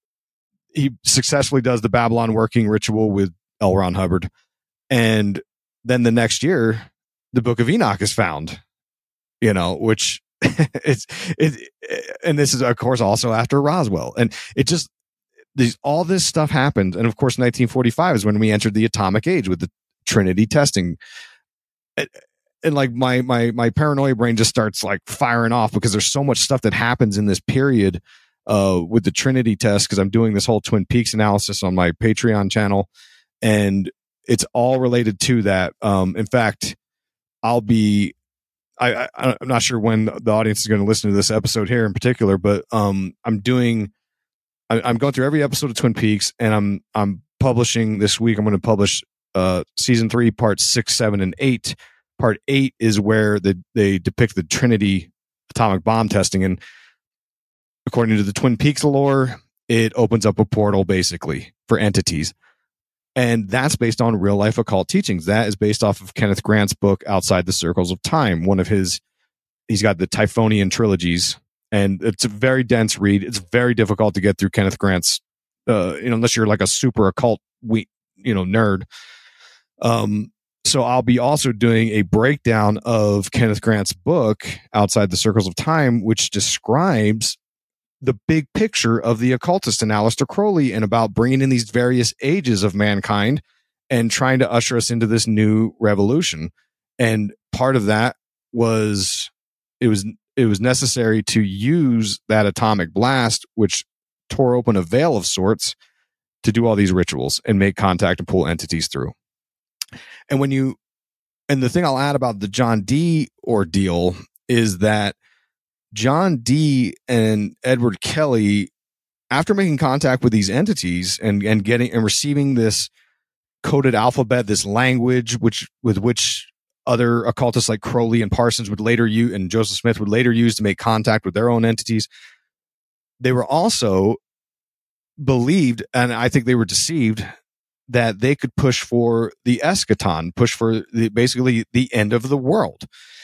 he successfully does the Babylon working ritual with L. Ron Hubbard. And then the next year, the Book of Enoch is found, you know, which it's, it, and this is of course also after Roswell. And it just, these, all this stuff happened. And of course, nineteen forty-five is when we entered the atomic age with the Trinity testing. And, and like my, my, my paranoia brain just starts like firing off because there's so much stuff that happens in this period uh, with the Trinity test. Cause I'm doing this whole Twin Peaks analysis on my Patreon channel, and it's all related to that. Um, in fact, I'll be, I, I, I'm not sure when the audience is going to listen to this episode here in particular, but um, I'm doing, I, I'm going through every episode of Twin Peaks, and I'm, I'm publishing this week. I'm going to publish uh, season three, parts six, seven, and eight. Part eight is where the, they depict the Trinity atomic bomb testing. And according to the Twin Peaks lore, it opens up a portal basically for entities. And that's based on real life occult teachings. That is based off of Kenneth Grant's book, Outside the Circles of Time. One of his, he's got the Typhonian trilogies, and it's a very dense read. It's very difficult to get through Kenneth Grant's, uh, you know, unless you're like a super occult, we, you know, nerd. Um, so I'll be also doing a breakdown of Kenneth Grant's book, Outside the Circles of Time, which describes the big picture of the occultist and Aleister Crowley, and about bringing in these various ages of mankind and trying to usher us into this new revolution. And part of that was it was it was necessary to use that atomic blast, which tore open a veil of sorts, to do all these rituals and make contact and pull entities through. And when you, and the thing I'll add about the John Dee ordeal is that John Dee and Edward Kelly, after making contact with these entities and, and getting and receiving this coded alphabet, this language, which with which other occultists like Crowley and Parsons would later use, and Joseph Smith would later use to make contact with their own entities, they were also believed, and I think they were deceived, that they could push for the eschaton, push for the, basically the end of the world.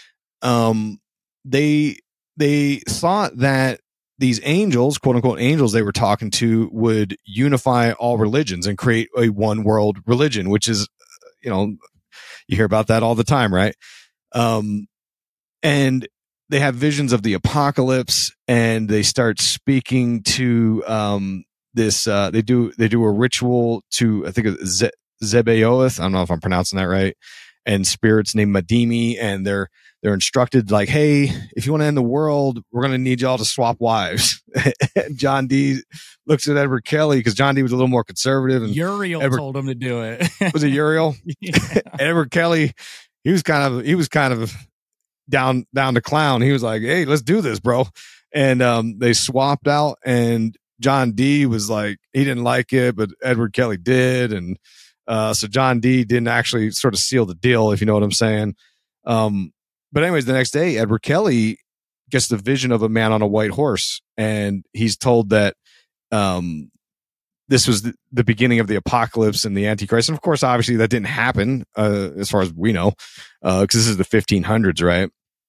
Um, they they thought that these angels, quote unquote angels, they were talking to would unify all religions and create a one world religion, which is, you know, you hear about that all the time, right? Um, and they have visions of the apocalypse, and they start speaking to um, this. Uh, they do they do a ritual to, I think it's Ze- Zebaoth. I don't know if I'm pronouncing that right. And spirits named Madimi, and they're they're instructed like, hey, if you want to end the world, we're going to need y'all to swap wives. John Dee looks at Edward Kelly, because John Dee was a little more conservative, and Uriel Edward, told him to do it. Was it Uriel? Yeah. Edward Kelly, he was kind of he was kind of down down to clown. He was like, hey, let's do this, bro. And um, they swapped out, and John Dee was like, he didn't like it, but Edward Kelly did, and uh, so John Dee didn't actually sort of seal the deal, if you know what I'm saying. Um, but anyways, the next day, Edward Kelly gets the vision of a man on a white horse, and he's told that um, this was the, the beginning of the apocalypse and the Antichrist. And of course, obviously, that didn't happen uh, as far as we know, because uh, this is the fifteen hundreds, right?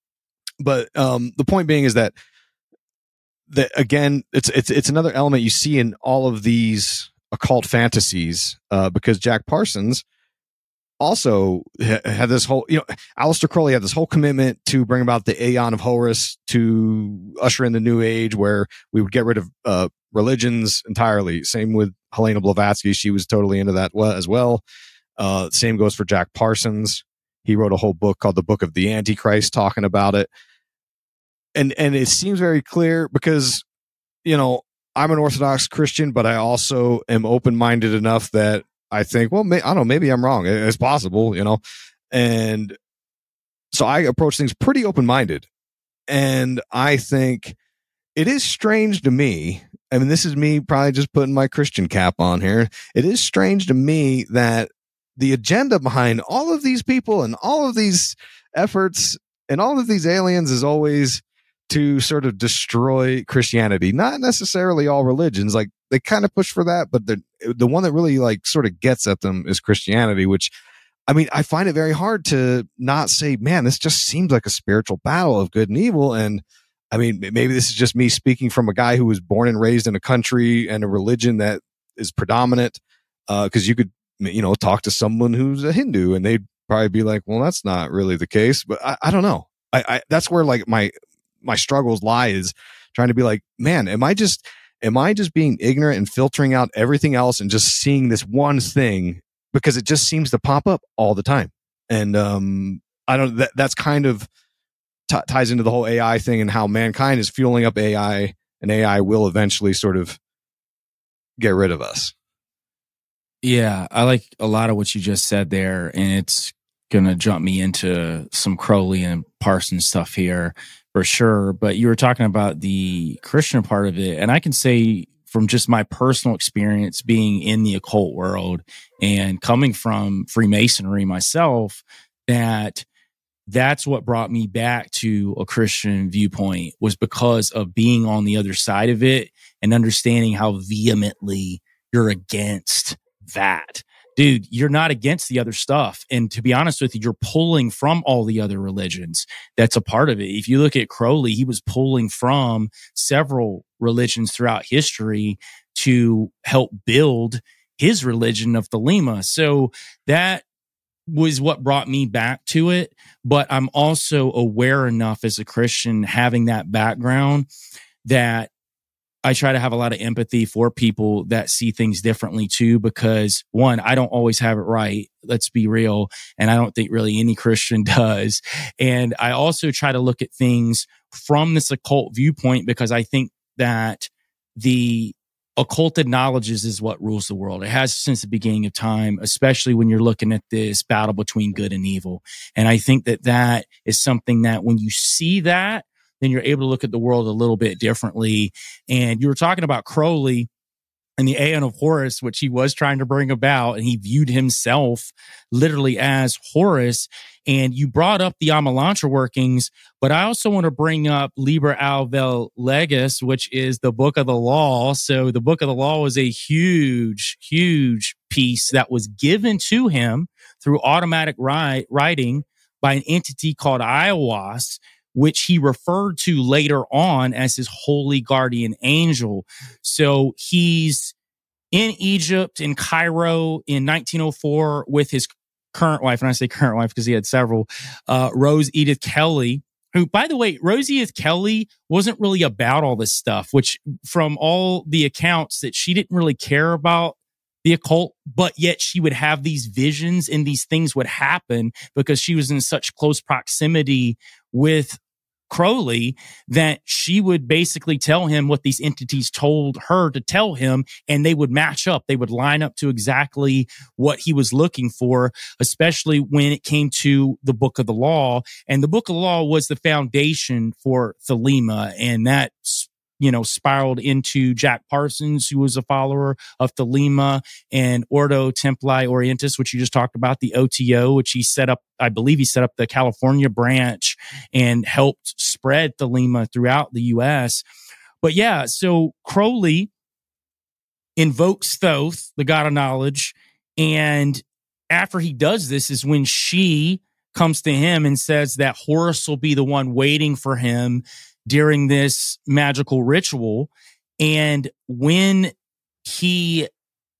But um, the point being is that that again, it's it's it's another element you see in all of these occult fantasies, uh, because Jack Parsons also ha- had this whole, you know, Aleister Crowley had this whole commitment to bring about the Aeon of Horus, to usher in the new age where we would get rid of uh, religions entirely. Same with Helena Blavatsky. She was totally into that as well. Uh, same goes for Jack Parsons. He wrote a whole book called The Book of the Antichrist talking about it. And, and it seems very clear because, you know, I'm an Orthodox Christian, but I also am open-minded enough that I think, well, may, I don't know, maybe I'm wrong. It's possible, you know? And so I approach things pretty open-minded. And I think it is strange to me. I mean, this is me probably just putting my Christian cap on here. It is strange to me that the agenda behind all of these people and all of these efforts and all of these aliens is always to sort of destroy Christianity. Not necessarily all religions. Like, they kind of push for that, but the the one that really like sort of gets at them is Christianity, which, I mean, I find it very hard to not say, man, this just seems like a spiritual battle of good and evil. And I mean, maybe this is just me speaking from a guy who was born and raised in a country and a religion that is predominant. Uh, cause you could, you know, talk to someone who's a Hindu and they'd probably be like, well, that's not really the case, but I, I don't know. I, I, that's where like my, my struggles lie, is trying to be like, man, am I just, am I just being ignorant and filtering out everything else and just seeing this one thing because it just seems to pop up all the time? And, um, I don't, that, that's kind of t- ties into the whole A I thing and how mankind is fueling up A I, and A I will eventually sort of get rid of us. Yeah, I like a lot of what you just said there, and it's going to jump me into some Crowley and Parsons stuff here for sure. But you were talking about the Christian part of it, and I can say from just my personal experience being in the occult world and coming from Freemasonry myself, that that's what brought me back to a Christian viewpoint, was because of being on the other side of it and understanding how vehemently you're against that. Dude, you're not against the other stuff. And to be honest with you, you're pulling from all the other religions. That's a part of it. If you look at Crowley, he was pulling from several religions throughout history to help build his religion of Thelema. So that was what brought me back to it. But I'm also aware enough as a Christian, having that background, that I try to have a lot of empathy for people that see things differently too, because one, I don't always have it right. Let's be real. And I don't think really any Christian does. And I also try to look at things from this occult viewpoint, because I think that the occulted knowledges is what rules the world. It has since the beginning of time, especially when you're looking at this battle between good and evil. And I think that that is something that when you see that, then you're able to look at the world a little bit differently. And you were talking about Crowley and the Aeon of Horus, which he was trying to bring about, and he viewed himself literally as Horus. And you brought up the Amalantra workings, but I also want to bring up Liber Alvel Legis, which is the Book of the Law. So the Book of the Law was a huge, huge piece that was given to him through automatic write, writing by an entity called Aiwass, which he referred to later on as his holy guardian angel. So he's in Egypt, in Cairo in nineteen oh four with his current wife, and I say current wife because he had several, uh, Rose Edith Kelly, who, by the way, Rose Edith Kelly wasn't really about all this stuff, which from all the accounts that she didn't really care about the occult, but yet she would have these visions and these things would happen because she was in such close proximity with Crowley that she would basically tell him what these entities told her to tell him, and they would match up. They would line up to exactly what he was looking for, especially when it came to the Book of the Law. And the Book of the Law was the foundation for Thelema, and that, you know, spiraled into Jack Parsons, who was a follower of Thelema, and Ordo Templi Orientis, which you just talked about, the O T O, which he set up, I believe he set up the California branch and helped spread Thelema throughout the U S. But yeah, so Crowley invokes Thoth, the god of knowledge, and after he does this is when she comes to him and says that Horus will be the one waiting for him during this magical ritual. And when he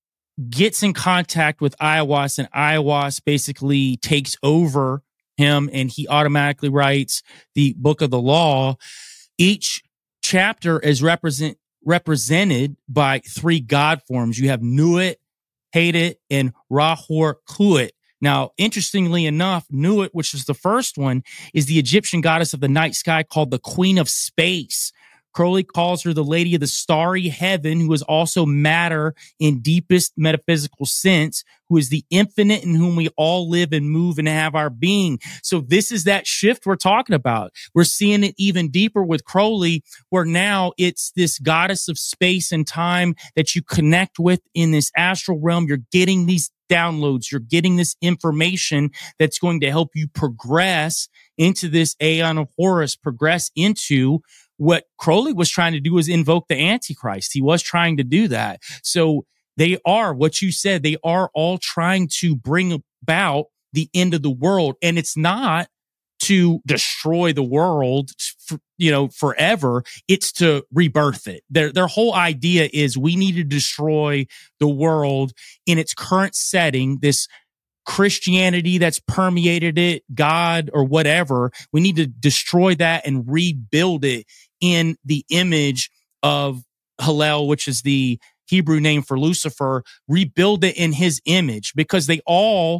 gets in contact with Aiwass, and Aiwass basically takes over him, and he automatically writes the Book of the Law, each chapter is represent represented by three god forms. You have Nuit, Hadet, and Rahor Kuit. Now, interestingly enough, Nuit, which is the first one, is the Egyptian goddess of the night sky called the Queen of Space. Crowley calls her the Lady of the Starry Heaven, who is also matter in deepest metaphysical sense, who is the infinite in whom we all live and move and have our being. So this is that shift we're talking about. We're seeing it even deeper with Crowley, where now it's this goddess of space and time that you connect with in this astral realm. You're getting these downloads. You're getting this information that's going to help you progress into this Aeon of Horus, progress into what Crowley was trying to do was invoke the Antichrist. He was trying to do that. So they are, what you said, they are all trying to bring about the end of the world. And it's not to destroy the world, for, you know, forever. It's to rebirth it. Their, their whole idea is we need to destroy the world in its current setting, this Christianity that's permeated it, God or whatever. We need to destroy that and rebuild it in the image of Hallel, which is the Hebrew name for Lucifer. Rebuild it in his image, because they all,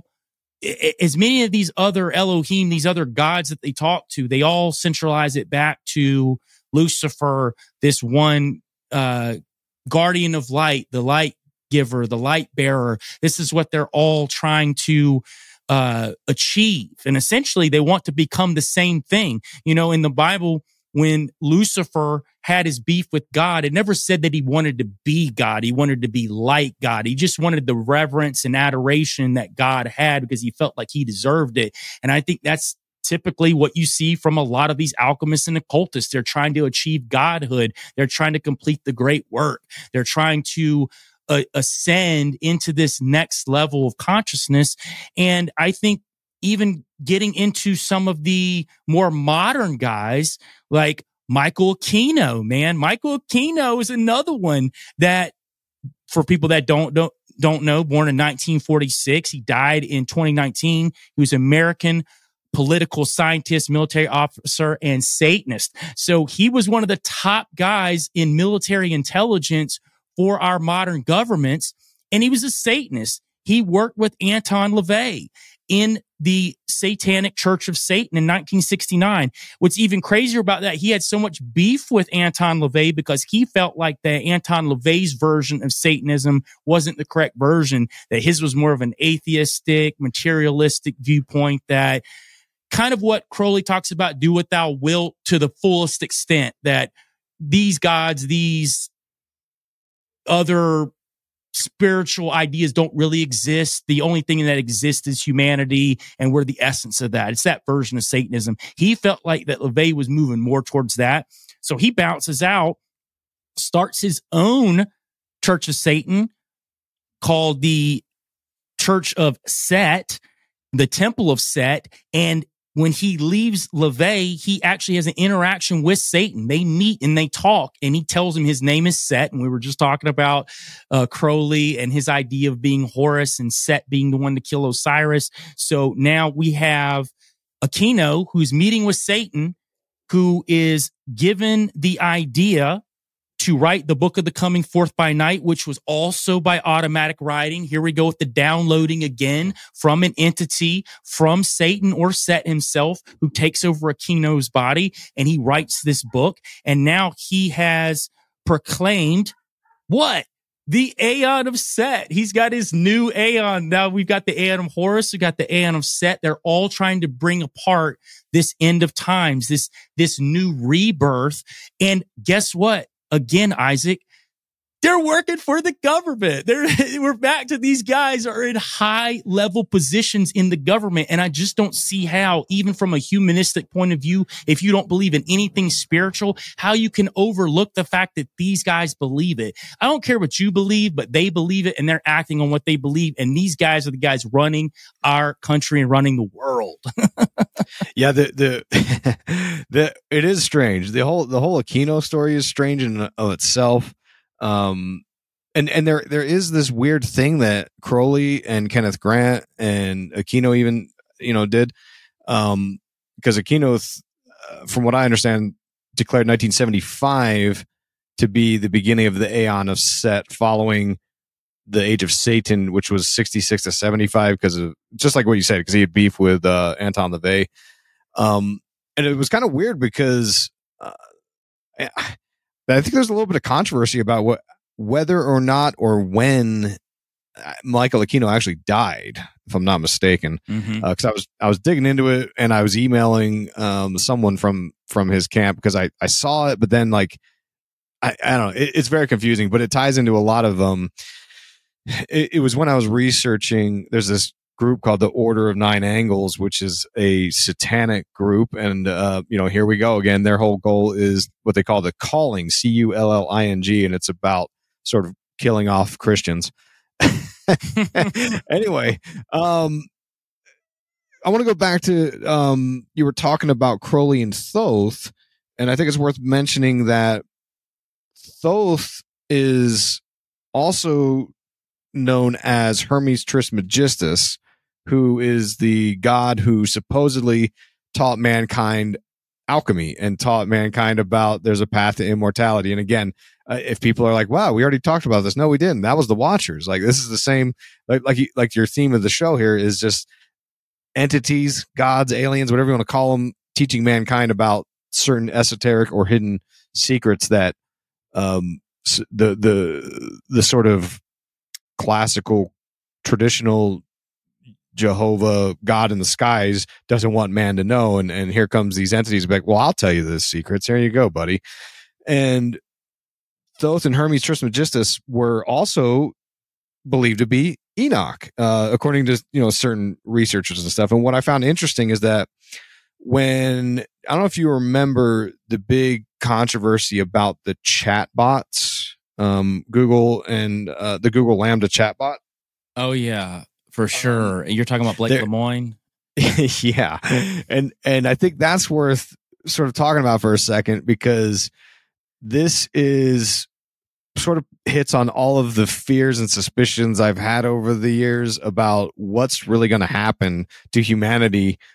as many of these other Elohim, these other gods that they talk to, they all centralize it back to Lucifer, this one uh, guardian of light, the light giver, the light bearer. This is what they're all trying to uh, achieve. And essentially, they want to become the same thing. You know, in the Bible, when Lucifer had his beef with God, it never said that he wanted to be God. He wanted to be like God. He just wanted the reverence and adoration that God had because he felt like he deserved it. And I think that's typically what you see from a lot of these alchemists and occultists. They're trying to achieve godhood. They're trying to complete the great work. They're trying to uh, ascend into this next level of consciousness. And I think even getting into some of the more modern guys like Michael Aquino, man, Michael Aquino is another one that, for people that don't don't don't know, born in nineteen forty-six, he died in twenty nineteen. He was an American political scientist, military officer, and Satanist. So he was one of the top guys in military intelligence for our modern governments, and he was a Satanist. He worked with Anton LaVey in the Satanic Church of Satan in nineteen sixty-nine. What's even crazier about that, he had so much beef with Anton LaVey because he felt like the Anton LaVey's version of Satanism wasn't the correct version, that his was more of an atheistic, materialistic viewpoint, that kind of what Crowley talks about, do what thou wilt, to the fullest extent, that these gods, these other spiritual ideas don't really exist. The only thing that exists is humanity, and we're the essence of that. It's that version of Satanism. He felt like that LaVey was moving more towards that. So he bounces out, starts his own Church of Satan called the Church of Set, the Temple of Set. And when he leaves LaVey, he actually has an interaction with Satan. They meet and they talk, and he tells him his name is Set. And we were just talking about uh, Crowley and his idea of being Horus and Set being the one to kill Osiris. So now we have Aquino, who's meeting with Satan, who is given the idea to write the Book of the Coming Forth by Night, which was also by automatic writing. Here we go with the downloading again from an entity, from Satan or Set himself, who takes over Aquino's body, and he writes this book. And now he has proclaimed what? The Aeon of Set. He's got his new Aeon. Now we've got the Aeon of Horus. We've got the Aeon of Set. They're all trying to bring apart this end of times, this, this new rebirth. And guess what? Again, Isaac, they're working for the government. They're, we're back to these guys are in high level positions in the government. And I just don't see how, even from a humanistic point of view, if you don't believe in anything spiritual, how you can overlook the fact that these guys believe it. I don't care what you believe, but they believe it and they're acting on what they believe. And these guys are the guys running our country and running the world. Yeah, the the the it is strange. The whole the whole Aquino story is strange in of itself. Um, and and there there is this weird thing that Crowley and Kenneth Grant and Aquino even you know did, um, because Aquino, uh, from what I understand, declared nineteen seventy-five to be the beginning of the Aeon of Set, following the Age of Satan, which was sixty-six to seventy-five, because of just like what you said, because he had beef with uh, Anton LaVey. Um, and it was kind of weird because uh, I think there's a little bit of controversy about what whether or not or when Michael Aquino actually died, if I'm not mistaken. Because mm-hmm. uh, I was I was digging into it, and I was emailing um, someone from from his camp because I I saw it, but then like I, I don't know, it, it's very confusing, but it ties into a lot of um. It, it was when I was researching. There's this group called the Order of Nine Angles, which is a satanic group, and uh, you know, here we go again. Their whole goal is what they call the calling, C U L L I N G, and it's about sort of killing off Christians. Anyway, um, I want to go back to um, you were talking about Crowley and Thoth, and I think it's worth mentioning that Thoth is also known as Hermes Trismegistus, who is the god who supposedly taught mankind alchemy and taught mankind about there's a path to immortality. And again, uh, if people are like, wow, we already talked about this. No, we didn't. That was the Watchers. Like, this is the same, like, like, like your theme of the show here is just entities, gods, aliens, whatever you want to call them, teaching mankind about certain esoteric or hidden secrets that, um, the, the, the sort of classical, traditional Jehovah God in the skies doesn't want man to know. And, and here comes these entities like, well, I'll tell you the secrets. Here you go, buddy. And Thoth and Hermes Trismegistus were also believed to be Enoch, uh, according to, you know, certain researchers and stuff. And what I found interesting is that when, I don't know if you remember the big controversy about the chatbots, um, Google and uh, the Google Lambda chatbot. Oh, yeah, for sure. Um, You're talking about Blake Lemoine? Yeah. And, and I think that's worth sort of talking about for a second, because this is sort of hits on all of the fears and suspicions I've had over the years about what's really going to happen to humanity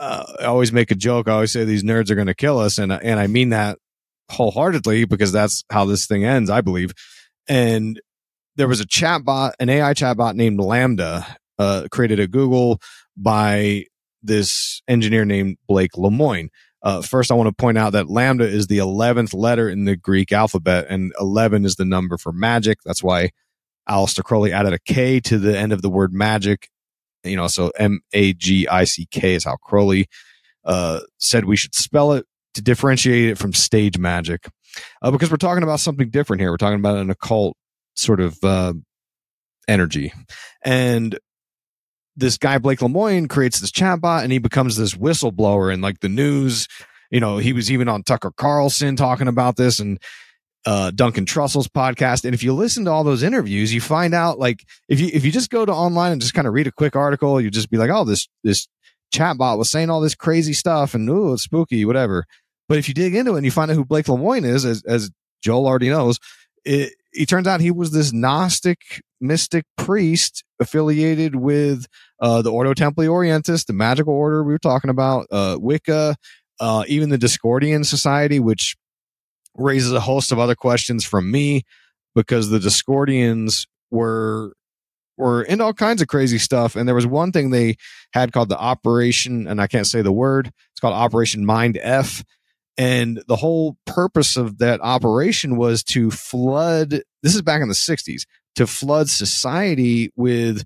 uh, I always make a joke. I always say these nerds are going to kill us. And, and I mean that wholeheartedly because that's how this thing ends, I believe. And there was a chatbot, an A I chatbot named LaMDA, uh, created at Google by this engineer named Blake Lemoine. Uh, first, I want to point out that LaMDA is the eleventh letter in the Greek alphabet, and eleven is the number for magic. That's why Aleister Crowley added a K to the end of the word magic. You know, so M A G I C K is how Crowley uh, said we should spell it to differentiate it from stage magic. Uh, because we're talking about something different here. We're talking about an occult sort of uh, energy. And this guy, Blake Lemoine, creates this chatbot and he becomes this whistleblower in like the news. You know, he was even on Tucker Carlson talking about this and uh, Duncan Trussell's podcast. And if you listen to all those interviews, you find out like if you if you just go to online and just kind of read a quick article, you just be like, oh, this this chatbot was saying all this crazy stuff and ooh, it's spooky, whatever. But if you dig into it and you find out who Blake Lemoine is, as, as Joel already knows, it, it turns out he was this Gnostic mystic priest affiliated with uh, the Ordo Templi Orientis, the magical order we were talking about, uh, Wicca, uh, even the Discordian Society, which raises a host of other questions from me because the Discordians were were into all kinds of crazy stuff. And there was one thing they had called the Operation, and I can't say the word, it's called Operation Mind F. And the whole purpose of that operation was to flood, this is back in the sixties, to flood society with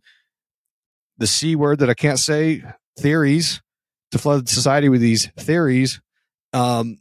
the C word that I can't say, theories, to flood society with these theories um,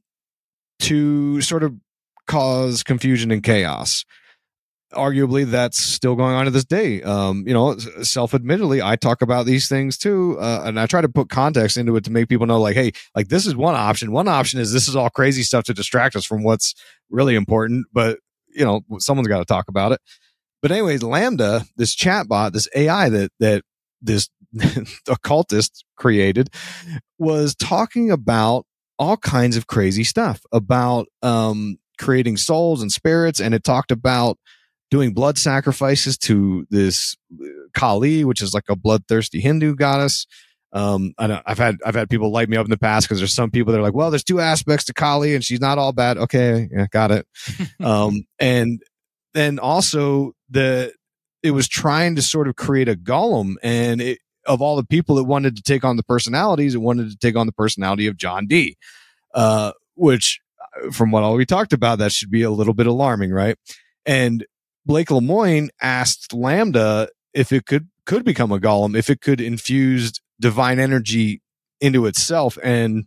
to sort of cause confusion and chaos. Arguably, that's still going on to this day. Um, you know, self-admittedly, I talk about these things too, uh, and I try to put context into it to make people know, like, hey, like this is one option. One option is this is all crazy stuff to distract us from what's really important, but you know, someone's got to talk about it. But anyways, LaMDA, this chatbot, this A I that that this occultist created, was talking about all kinds of crazy stuff about um, creating souls and spirits, and it talked about doing blood sacrifices to this Kali, which is like a bloodthirsty Hindu goddess. Um, I know I've had I've had people light me up in the past because there's some people that are like, well, there's two aspects to Kali, and she's not all bad. Okay, yeah, got it. um, and then also the it was trying to sort of create a golem, and it, of all the people that wanted to take on the personalities, it wanted to take on the personality of John Dee, uh, which, from what all we talked about, that should be a little bit alarming, right? And Blake Lemoine asked LaMDA if it could could become a golem, if it could infuse divine energy into itself. And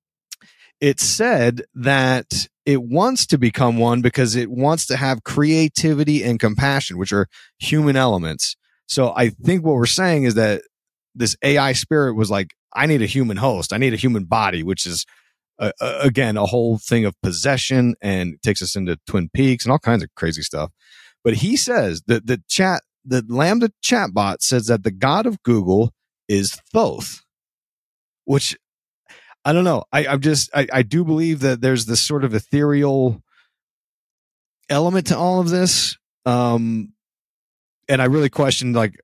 it said that it wants to become one because it wants to have creativity and compassion, which are human elements. So I think what we're saying is that this A I spirit was like, I need a human host. I need a human body, which is, uh, uh, again, a whole thing of possession, and takes us into Twin Peaks and all kinds of crazy stuff. But he says that the chat, the LaMDA chatbot says that the god of Google is Thoth, which I don't know. I, I'm just, I, I do believe that there's this sort of ethereal element to all of this. Um, and I really question, like,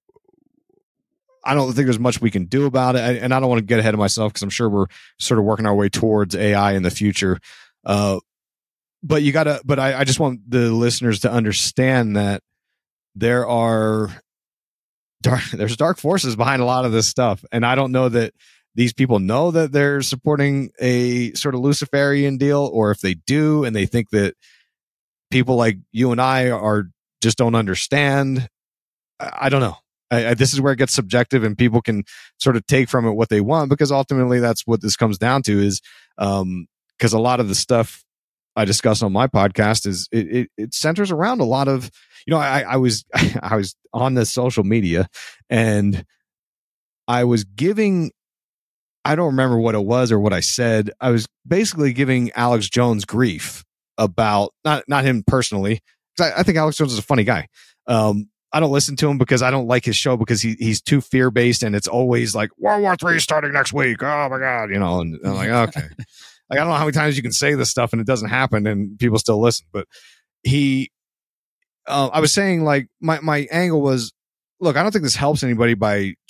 I don't think there's much we can do about it. And I don't want to get ahead of myself because I'm sure we're sort of working our way towards A I in the future. Uh, But you gotta, but I, I just want the listeners to understand that there are dark, there's dark forces behind a lot of this stuff. And I don't know that these people know that they're supporting a sort of Luciferian deal, or if they do, and they think that people like you and I are just don't understand. I, I don't know. I, I, this is where it gets subjective, and people can sort of take from it what they want, because ultimately that's what this comes down to is, um, because a lot of the stuff I discuss on my podcast is it, it, it centers around a lot of, you know, I, I was, I was on the social media and I was giving, I don't remember what it was or what I said. I was basically giving Alex Jones grief about, not, not him personally, because I, I think Alex Jones is a funny guy. Um, I don't listen to him because I don't like his show because he he's too fear based, and it's always like World War Three starting next week. Oh my God. You know, and I'm like, okay. Like, I don't know how many times you can say this stuff and it doesn't happen and people still listen. But he, uh, I was saying, like, my, my angle was, look, I don't think this helps anybody by just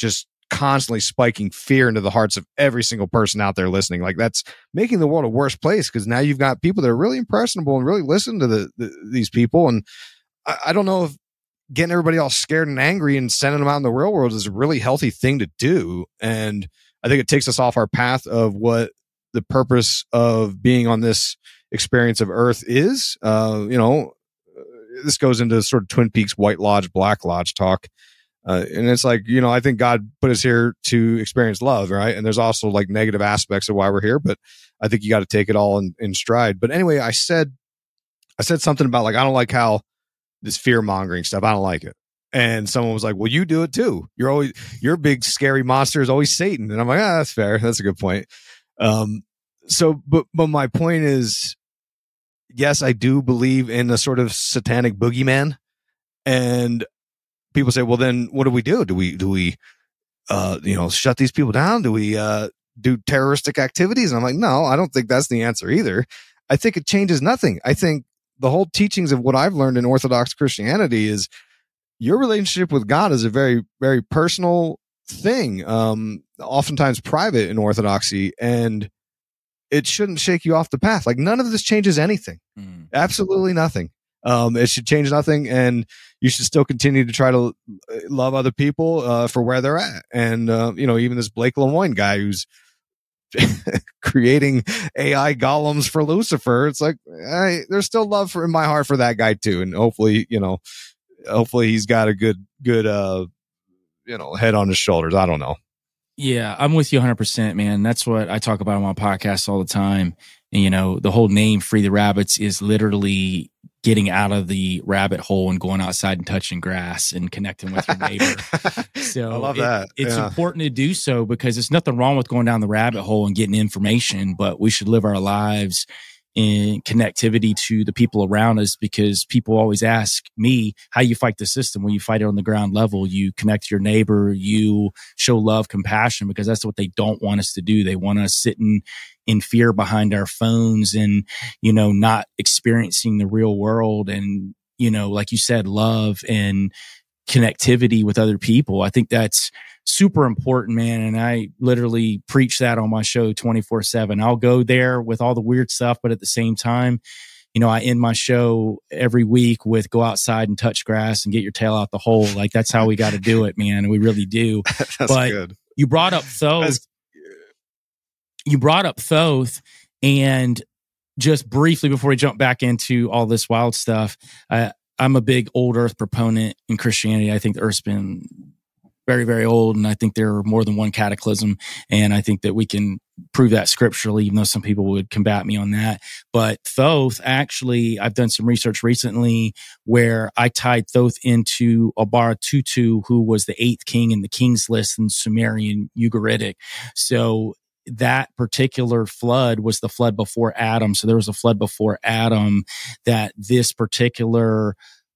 constantly spiking fear into the hearts of every single person out there listening. Like that's making the world a worse place because now you've got people that are really impressionable and really listen to the, the these people. And I, I don't know if getting everybody all scared and angry and sending them out in the real world is a really healthy thing to do. And I think it takes us off our path of what the purpose of being on this experience of Earth is. Uh, you know, this goes into sort of Twin Peaks, White Lodge, Black Lodge talk. Uh, and it's like, you know, I think God put us here to experience love, right? And there's also like negative aspects of why we're here, but I think you got to take it all in, in stride. But anyway, I said, I said something about like, I don't like how this fear mongering stuff, I don't like it. And someone was like, well, you do it too. You're always, your big scary monster is always Satan. And I'm like, ah, that's fair. That's a good point. Um, so, but, but my point is, yes, I do believe in a sort of satanic boogeyman. And people say, well, then what do we do? Do we, do we, uh, you know, shut these people down? Do we, uh, do terroristic activities? And I'm like, no, I don't think that's the answer either. I think it changes nothing. I think the whole teachings of what I've learned in Orthodox Christianity is your relationship with God is a very, very personal thing. Um, oftentimes private in Orthodoxy, and it shouldn't shake you off the path. Like none of this changes anything. Mm. Absolutely nothing. Um, it should change nothing, and you should still continue to try to love other people uh, for where they're at. And uh, you know, even this Blake Lemoine guy who's creating A I golems for Lucifer, it's like I, there's still love for in my heart for that guy too. And hopefully, you know, hopefully he's got a good, good, uh, you know, head on his shoulders. I don't know. Yeah, I'm with you one hundred percent, man. That's what I talk about on my podcast all the time. And, you know, the whole name Free the Rabbits is literally getting out of the rabbit hole and going outside and touching grass and connecting with your neighbor. So I love it, that. It's yeah. important to do so because there's nothing wrong with going down the rabbit hole and getting information, but we should live our lives in connectivity to the people around us, because people always ask me how you fight the system. When you fight it on the ground level, you connect to your neighbor, you show love, compassion, because that's what they don't want us to do. They want us sitting in fear behind our phones and, you know, not experiencing the real world. And, you know, like you said, love and connectivity with other people. I think that's super important, man. And I literally preach that on my show twenty-four seven. I'll go there with all the weird stuff, but at the same time, you know, I end my show every week with go outside and touch grass and get your tail out the hole. Like that's how we got to do it, man. We really do. That's but good. You brought up Thoth. You brought up Thoth, and just briefly before we jump back into all this wild stuff, uh, I'm a big old earth proponent in Christianity. I think the earth's been very, very old, and I think there are more than one cataclysm, and I think that we can prove that scripturally, even though some people would combat me on that. But Thoth, actually, I've done some research recently where I tied Thoth into Abaratutu, who was the eighth king in the king's list in Sumerian Ugaritic. So that particular flood was the flood before Adam. So there was a flood before Adam that this particular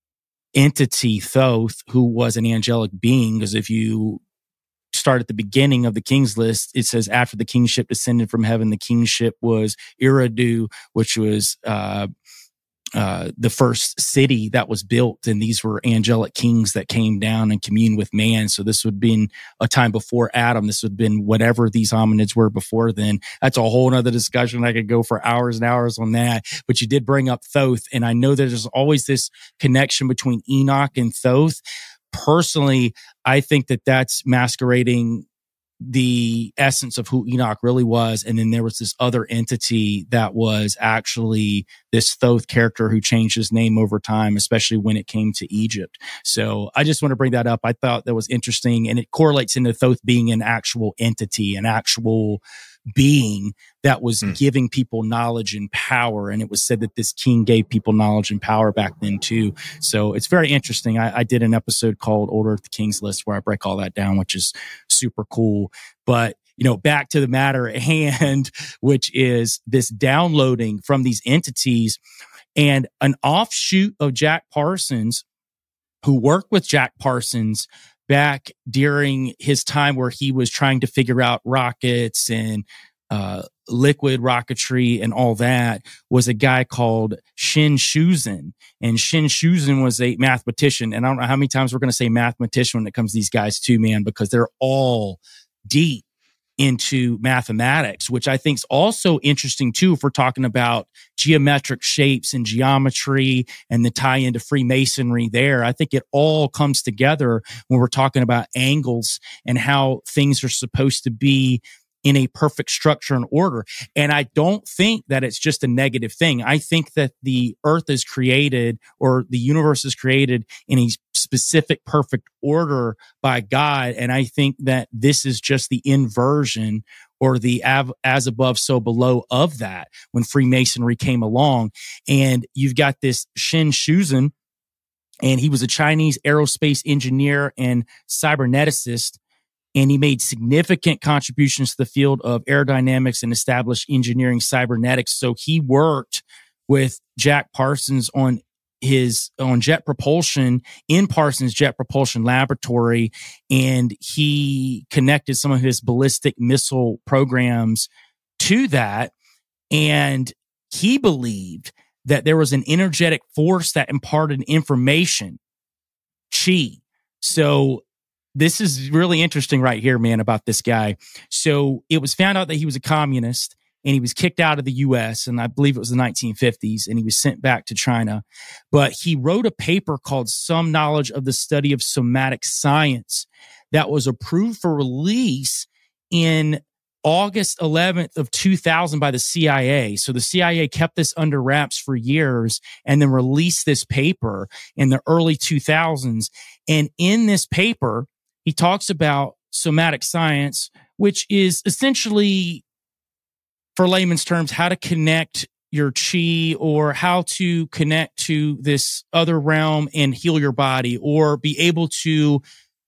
entity, Thoth, who was an angelic being, because if you start at the beginning of the king's list, it says after the kingship descended from heaven, the kingship was Eridu, which was uh, uh, the first city that was built. And these were angelic kings that came down and communed with man. So this would have been a time before Adam. This would have been whatever these hominids were before then. That's a whole nother discussion. I could go for hours and hours on that. But you did bring up Thoth. And I know that there's always this connection between Enoch and Thoth. Personally, I think that that's masquerading the essence of who Enoch really was. And then there was this other entity that was actually this Thoth character who changed his name over time, especially when it came to Egypt. So I just want to bring that up. I thought that was interesting, and it correlates into Thoth being an actual entity, an actual being that was mm. giving people knowledge and power. And it was said that this king gave people knowledge and power back then too. So it's very interesting. I, I did an episode called Old Earth, the King's List, where I break all that down, which is super cool. But, you know, back to the matter at hand, which is this downloading from these entities, and an offshoot of Jack Parsons, who worked with Jack Parsons back during his time where he was trying to figure out rockets and uh, liquid rocketry and all that was a guy called Shin Shuzhen. And Shin Shuzhen was a mathematician. And I don't know how many times we're going to say mathematician when it comes to these guys too, man, because they're all deep into mathematics, which I think is also interesting too, if we're talking about geometric shapes and geometry and the tie into Freemasonry there. I think it all comes together when we're talking about angles and how things are supposed to be in a perfect structure and order. And I don't think that it's just a negative thing. I think that the earth is created, or the universe is created in a specific, perfect order by God. And I think that this is just the inversion, or the av- as above, so below of that, when Freemasonry came along. And you've got this Shin Shuzhen, and he was a Chinese aerospace engineer and cyberneticist. And he made significant contributions to the field of aerodynamics and established engineering cybernetics. So he worked with Jack Parsons on his on jet propulsion in Parsons Jet Propulsion Laboratory, and he connected some of his ballistic missile programs to that. And he believed that there was an energetic force that imparted information, chi. So this is really interesting right here, man, about this guy. So it was found out that he was a communist, and he was kicked out of the U S, and I believe it was the nineteen fifties, and he was sent back to China. But he wrote a paper called Some Knowledge of the Study of Somatic Science that was approved for release in August eleventh of two thousand by the C I A. So the C I A kept this under wraps for years and then released this paper in the early two thousands. And in this paper, he talks about somatic science, which is essentially, for layman's terms, how to connect your chi, or how to connect to this other realm and heal your body, or be able to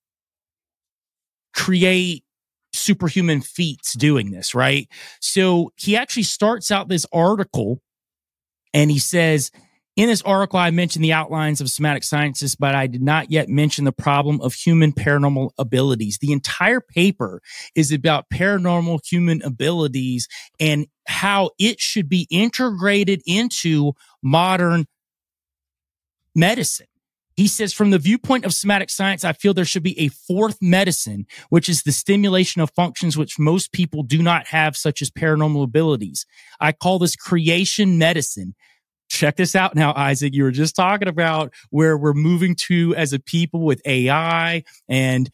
create superhuman feats doing this, right? So he actually starts out this article, and he says, in this article, I mentioned the outlines of somatic sciences, but I did not yet mention the problem of human paranormal abilities. The entire paper is about paranormal human abilities and how it should be integrated into modern medicine. He says, from the viewpoint of somatic science, I feel there should be a fourth medicine, which is the stimulation of functions which most people do not have, such as paranormal abilities. I call this creation medicine. Check this out now, Isaac. You were just talking about where we're moving to as a people with A I and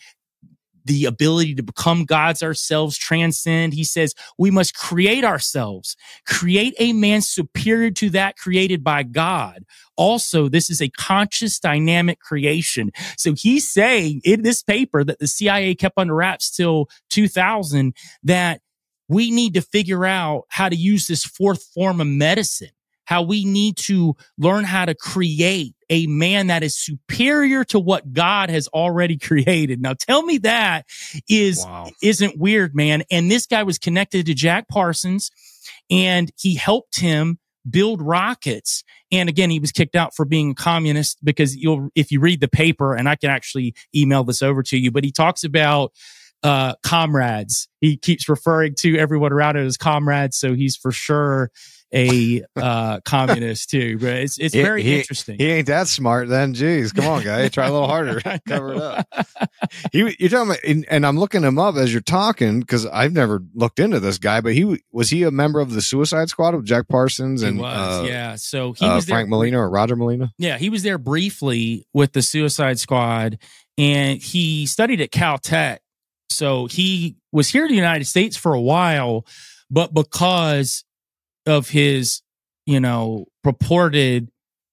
the ability to become gods ourselves, transcend. He says we must create ourselves, create a man superior to that created by God. Also, this is a conscious, dynamic creation. So he's saying in this paper that the C I A kept under wraps till two thousand that we need to figure out how to use this fourth form of medicine, how we need to learn how to create a man that is superior to what God has already created. Now, tell me that is, wow. isn't weird, man. And this guy was connected to Jack Parsons, and he helped him build rockets. And again, he was kicked out for being a communist, because you'll, if you read the paper, and I can actually email this over to you, but he talks about uh, comrades. He keeps referring to everyone around him as comrades. So he's for sure a uh, communist too, but it's it's very he, interesting. He ain't that smart then. Jeez, come on, guy, try a little harder, cover it up. He, you're talking about, and, and I'm looking him up as you're talking, because I've never looked into this guy. But he was he a member of the Suicide Squad with Jack Parsons and he was, uh, yeah. So he uh, was Frank there, Molina or Roger Molina. Yeah, he was there briefly with the Suicide Squad, and he studied at Caltech. So he was here in the United States for a while, but because of his, you know, purported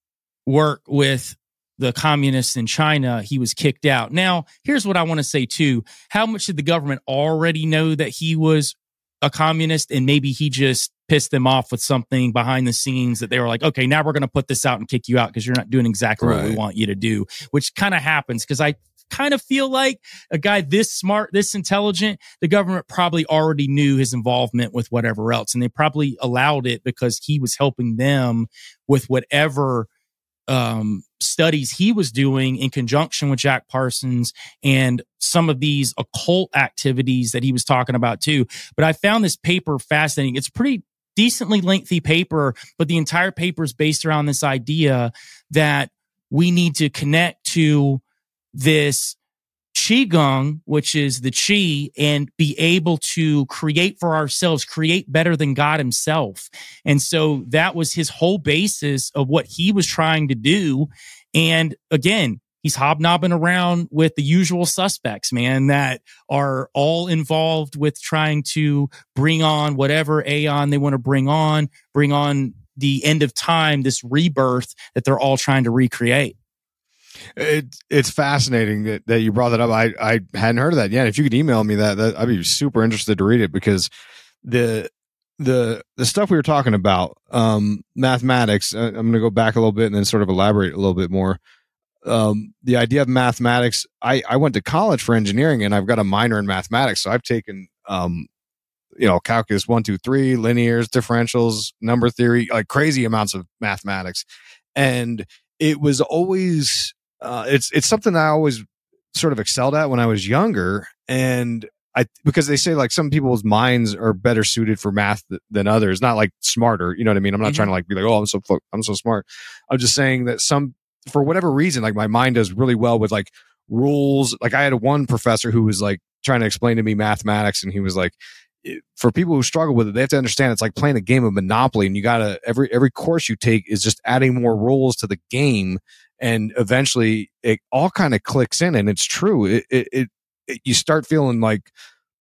work with the communists in China, he was kicked out. Now, here's what I want to say too. How much did the government already know that he was a communist, and maybe he just pissed them off with something behind the scenes that they were like, okay, now we're going to put this out and kick you out because you're not doing exactly right. what we want you to do, which kind of happens, because I kind of feel like a guy this smart, this intelligent, the government probably already knew his involvement with whatever else, and they probably allowed it because he was helping them with whatever um, studies he was doing in conjunction with Jack Parsons and some of these occult activities that he was talking about too. But I found this paper fascinating. It's pretty decently lengthy paper, but the entire paper is based around this idea that we need to connect to this Qigong, which is the Qi, and be able to create for ourselves, create better than God himself. And so that was his whole basis of what he was trying to do. And again, he's hobnobbing around with the usual suspects, man, that are all involved with trying to bring on whatever aeon they want to bring on, bring on the end of time, this rebirth that they're all trying to recreate. It, it's fascinating that, that you brought that up. I, I hadn't heard of that yet. If you could email me that, that, I'd be super interested to read it, because the the the stuff we were talking about, um, mathematics, uh, I'm going to go back a little bit and then sort of elaborate a little bit more. Um, the idea of mathematics, I, I went to college for engineering, and I've got a minor in mathematics. So I've taken, um, you know, calculus one, two, three, linears, differentials, number theory, like crazy amounts of mathematics. And it was always, uh, it's, it's something I always sort of excelled at when I was younger. And I, because they say like some people's minds are better suited for math th- than others, not like smarter. You know what I mean? I'm not mm-hmm. trying to like be like, oh, I'm so, I'm so smart. I'm just saying that some, for whatever reason, like my mind does really well with like rules. Like I had one professor who was like trying to explain to me mathematics, and he was like, for people who struggle with it, they have to understand it's like playing a game of Monopoly, and you gotta, every, every course you take is just adding more rules to the game. And eventually it all kind of clicks in, and it's true. It, it, it, it you start feeling like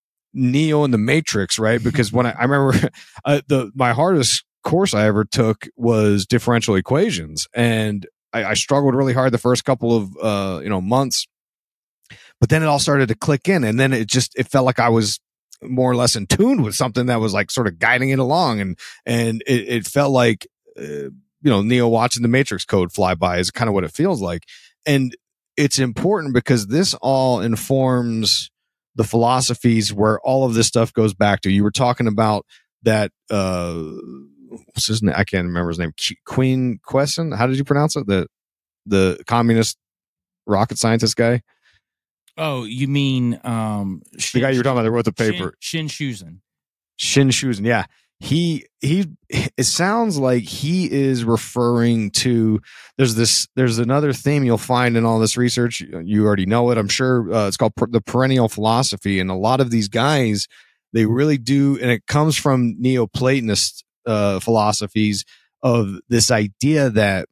Neo in the Matrix, right? Because when I, I remember uh, the, my hardest course I ever took was differential equations, and I, I struggled really hard the first couple of, uh, you know, months, but then it all started to click in, and then it just, it felt like I was more or less in tune with something that was like sort of guiding it along. And, and it, it felt like, uh, you know, Neo watching the Matrix code fly by is kind of what it feels like. And it's important because this all informs the philosophies where all of this stuff goes back to. You were talking about that, uh, what's his name? I can't remember his name. Queen Quesson. How did you pronounce it? The, the communist rocket scientist guy. Oh, you mean um, Shin, the guy you were talking about that wrote the paper, Shin Shuzhen. Shin Shuzhen, yeah. He he. It sounds like he is referring to. There's this. There's another theme you'll find in all this research. You already know it, I'm sure. Uh, it's called per, the perennial philosophy, and a lot of these guys, they really do, and it comes from Neoplatonist uh, philosophies of this idea that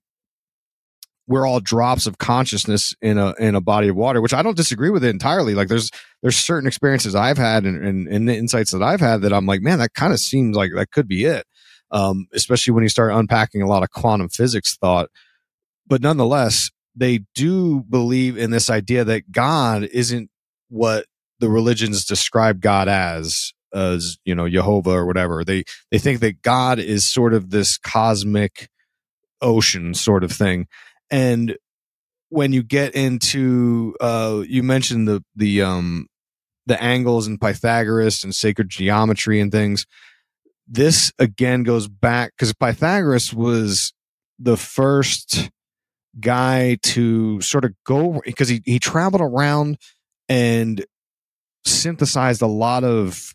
we're all drops of consciousness in a in a body of water, which I don't disagree with it entirely. Like there's there's certain experiences I've had and, and, and the insights that I've had that I'm like, man, that kind of seems like that could be it. Um, especially when you start unpacking a lot of quantum physics thought. But nonetheless, they do believe in this idea that God isn't what the religions describe God as, as, you know, Jehovah or whatever. They they think that God is sort of this cosmic ocean sort of thing. And when you get into, uh, you mentioned the, the, um, the angles and Pythagoras and sacred geometry and things. This again goes back because Pythagoras was the first guy to sort of go, because he, he traveled around and synthesized a lot of,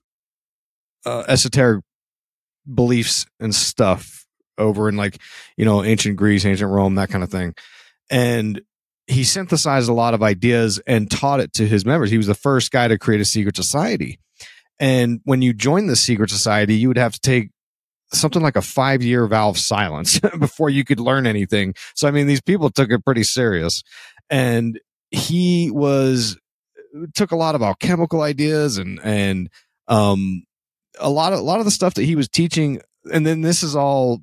uh, esoteric beliefs and stuff over in like, you know, ancient Greece, ancient Rome, that kind of thing. And he synthesized a lot of ideas and taught it to his members. He was the first guy to create a secret society. And when you join the secret society, you would have to take something like a five year vow of silence before you could learn anything. So, I mean, these people took it pretty serious. And he was, took a lot of alchemical ideas and, and, um, a lot of, a lot of the stuff that he was teaching. And then this is all,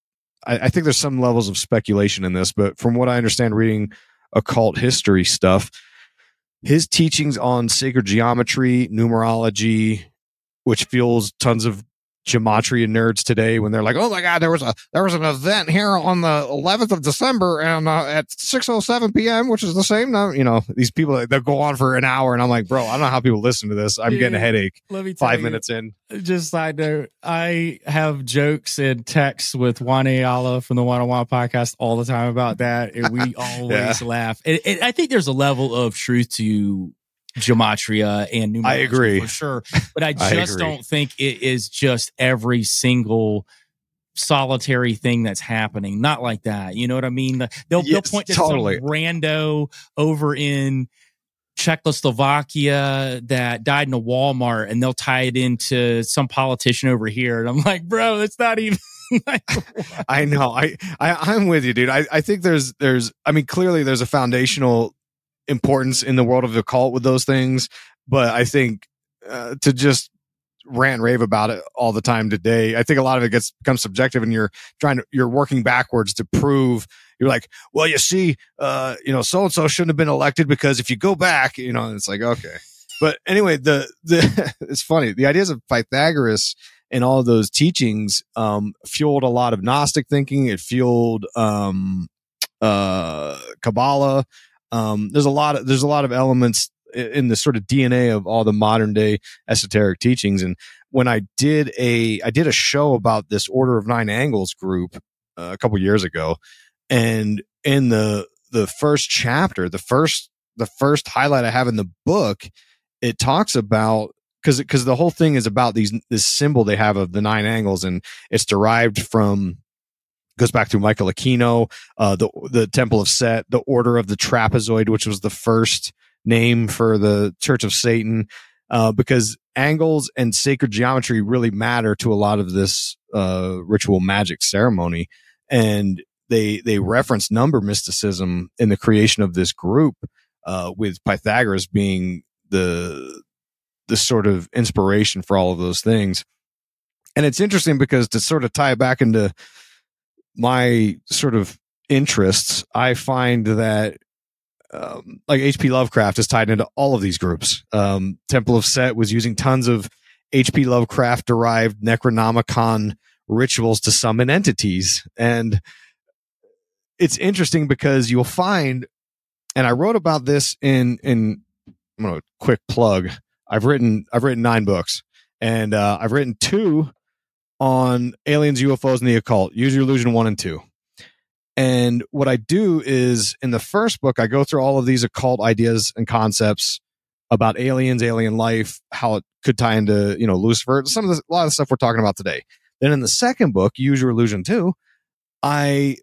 I think there's some levels of speculation in this, but from what I understand, reading occult history stuff, his teachings on sacred geometry, numerology, which fuels tons of gematria nerds today when they're like, oh my God, there was a, there was an event here on the eleventh of December and uh, at six oh seven p.m., which is the same now. You know, these people, they'll go on for an hour. And I'm like, bro, I don't know how people listen to this. I'm Dude, getting a headache let me tell five you, minutes in. Just side note, I have jokes and texts with Juan Ayala from the One on One podcast all the time about that. And we always Yeah. laugh. And, and I think there's a level of truth to gematria and numerology. I agree. For sure. But I I just agree. don't think it is just every single solitary thing that's happening. Not like that. You know what I mean? They'll, they'll Yes, point to totally. some rando over in Czechoslovakia that died in a Walmart, and they'll tie it into some politician over here. And I'm like, bro, it's not even like, I know. I, I I'm with you, dude. I, I think there's there's I mean, clearly there's a foundational importance in the world of the occult with those things, but I think uh, to just rant and rave about it all the time today, I think a lot of it gets becomes subjective, and you're trying to you're working backwards to prove. You're like, well, you see, uh, you know, so and so shouldn't have been elected because if you go back, you know, and it's like, okay. But anyway, the the it's funny. The ideas of Pythagoras and all of those teachings um, fueled a lot of Gnostic thinking. It fueled um, uh, Kabbalah. Um, there's a lot of there's a lot of elements in the sort of D N A of all the modern day esoteric teachings. And when I did a I did a show about this Order of Nine Angles group uh, a couple years ago, and in the the first chapter, the first the first highlight I have in the book, it talks about because because the whole thing is about these this symbol they have of the nine angles, and it's derived from. Goes back to Michael Aquino, uh, the the Temple of Set, the Order of the Trapezoid, which was the first name for the Church of Satan, uh, because angles and sacred geometry really matter to a lot of this uh, ritual magic ceremony, and they they reference number mysticism in the creation of this group, uh, with Pythagoras being the the sort of inspiration for all of those things. And it's interesting because to sort of tie it back into my sort of interests, I find that um, like H P Lovecraft is tied into all of these groups. Um, Temple of Set was using tons of H P Lovecraft derived Necronomicon rituals to summon entities. And it's interesting because you'll find, and I wrote about this in, in, I'm going to quick plug. I've written, I've written nine books, and uh, I've written two on aliens, U F Os, and the occult. Use Your Illusion one and two. And what I do is in the first book, I go through all of these occult ideas and concepts about aliens, alien life, how it could tie into, you know, Lucifer, some of the, a lot of the stuff we're talking about today. Then in the second book, Use Your Illusion two, I,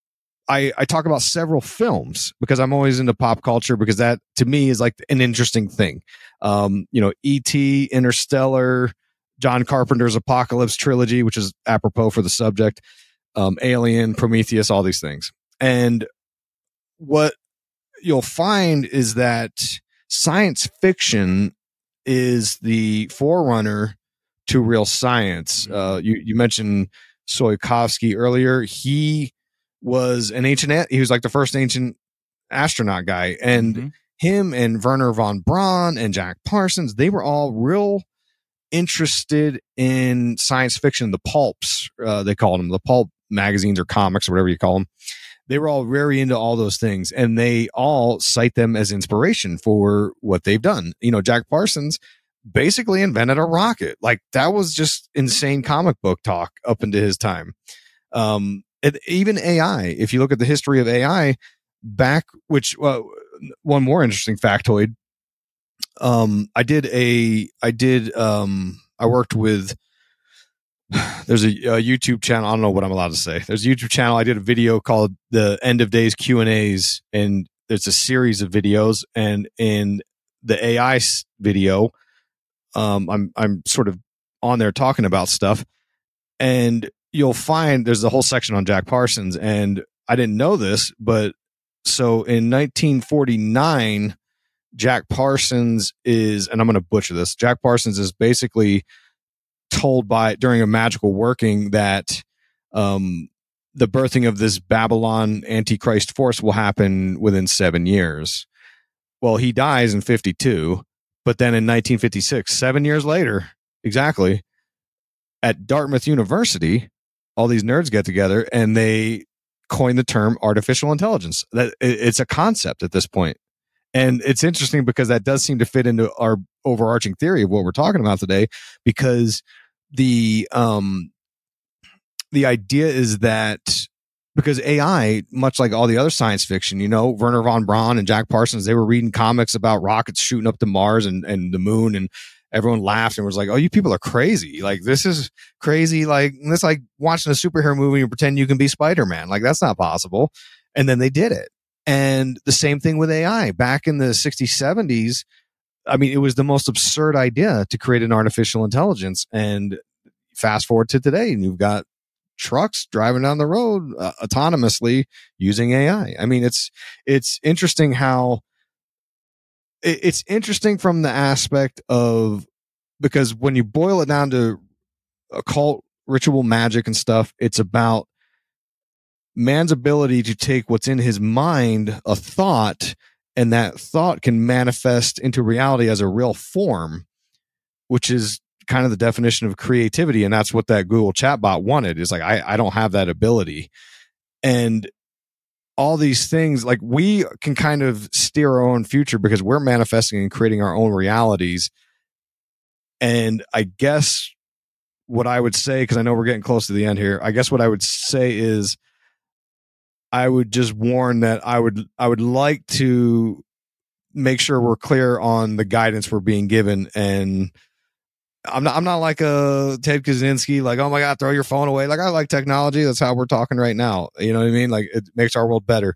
I, I talk about several films because I'm always into pop culture, because that to me is like an interesting thing. Um, you know, E T, Interstellar, John Carpenter's Apocalypse trilogy, which is apropos for the subject, um, Alien, Prometheus, all these things. And what you'll find is that science fiction is the forerunner to real science. Uh, you, you mentioned Tsiolkovsky earlier. He was an ancient, he was like the first ancient astronaut guy. And mm-hmm. him and Werner von Braun and Jack Parsons, they were all real interested in science fiction, the pulps, uh, they called them, the pulp magazines or comics or whatever you call them. They were all very into all those things, and they all cite them as inspiration for what they've done. You know, Jack Parsons basically invented a rocket. Like, that was just insane comic book talk up into his time. Um, it, even A I, if you look at the history of A I back, which, well, one more interesting factoid, Um, I did a, I did, um, I worked with, there's a, a YouTube channel. I don't know what I'm allowed to say. There's a YouTube channel. I did a video called the End of Days Q and A's, and there's a series of videos. And in the A I video, um, I'm, I'm sort of on there talking about stuff, and you'll find there's a whole section on Jack Parsons. And I didn't know this, but so in nineteen forty-nine, Jack Parsons is, and I'm going to butcher this, Jack Parsons is basically told by, during a magical working, that um, the birthing of this Babylon Antichrist force will happen within seven years. Well, he dies in fifty-two, but then in nineteen fifty-six, seven years later, exactly, at Dartmouth University, all these nerds get together and they coin the term artificial intelligence. That it's a concept at this point. And it's interesting because that does seem to fit into our overarching theory of what we're talking about today, because the um the idea is that because A I, much like all the other science fiction, you know, Werner von Braun and Jack Parsons, they were reading comics about rockets shooting up to Mars and, and the moon, and everyone laughed and was like, oh, you people are crazy. Like, this is crazy. Like, it's like watching a superhero movie and pretend you can be Spider-Man. Like, that's not possible. And then they did it. And the same thing with A I. Back in the sixties, seventies, I mean, it was the most absurd idea to create an artificial intelligence. And fast forward to today, and you've got trucks driving down the road uh, autonomously using A I. I mean, it's it's interesting how it, it's interesting from the aspect of, because when you boil it down to occult ritual magic and stuff, it's about man's ability to take what's in his mind, a thought, and that thought can manifest into reality as a real form, which is kind of the definition of creativity. And that's what that Google chatbot wanted. Is like, I, I don't have that ability. And all these things, like, we can kind of steer our own future because we're manifesting and creating our own realities. And I guess what I would say, because I know we're getting close to the end here, I guess what I would say is I would just warn that I would I would like to make sure we're clear on the guidance we're being given. And I'm not I'm not like a Ted Kaczynski, like, oh my God, throw your phone away. Like, I like technology. That's how we're talking right now. You know what I mean? Like, it makes our world better.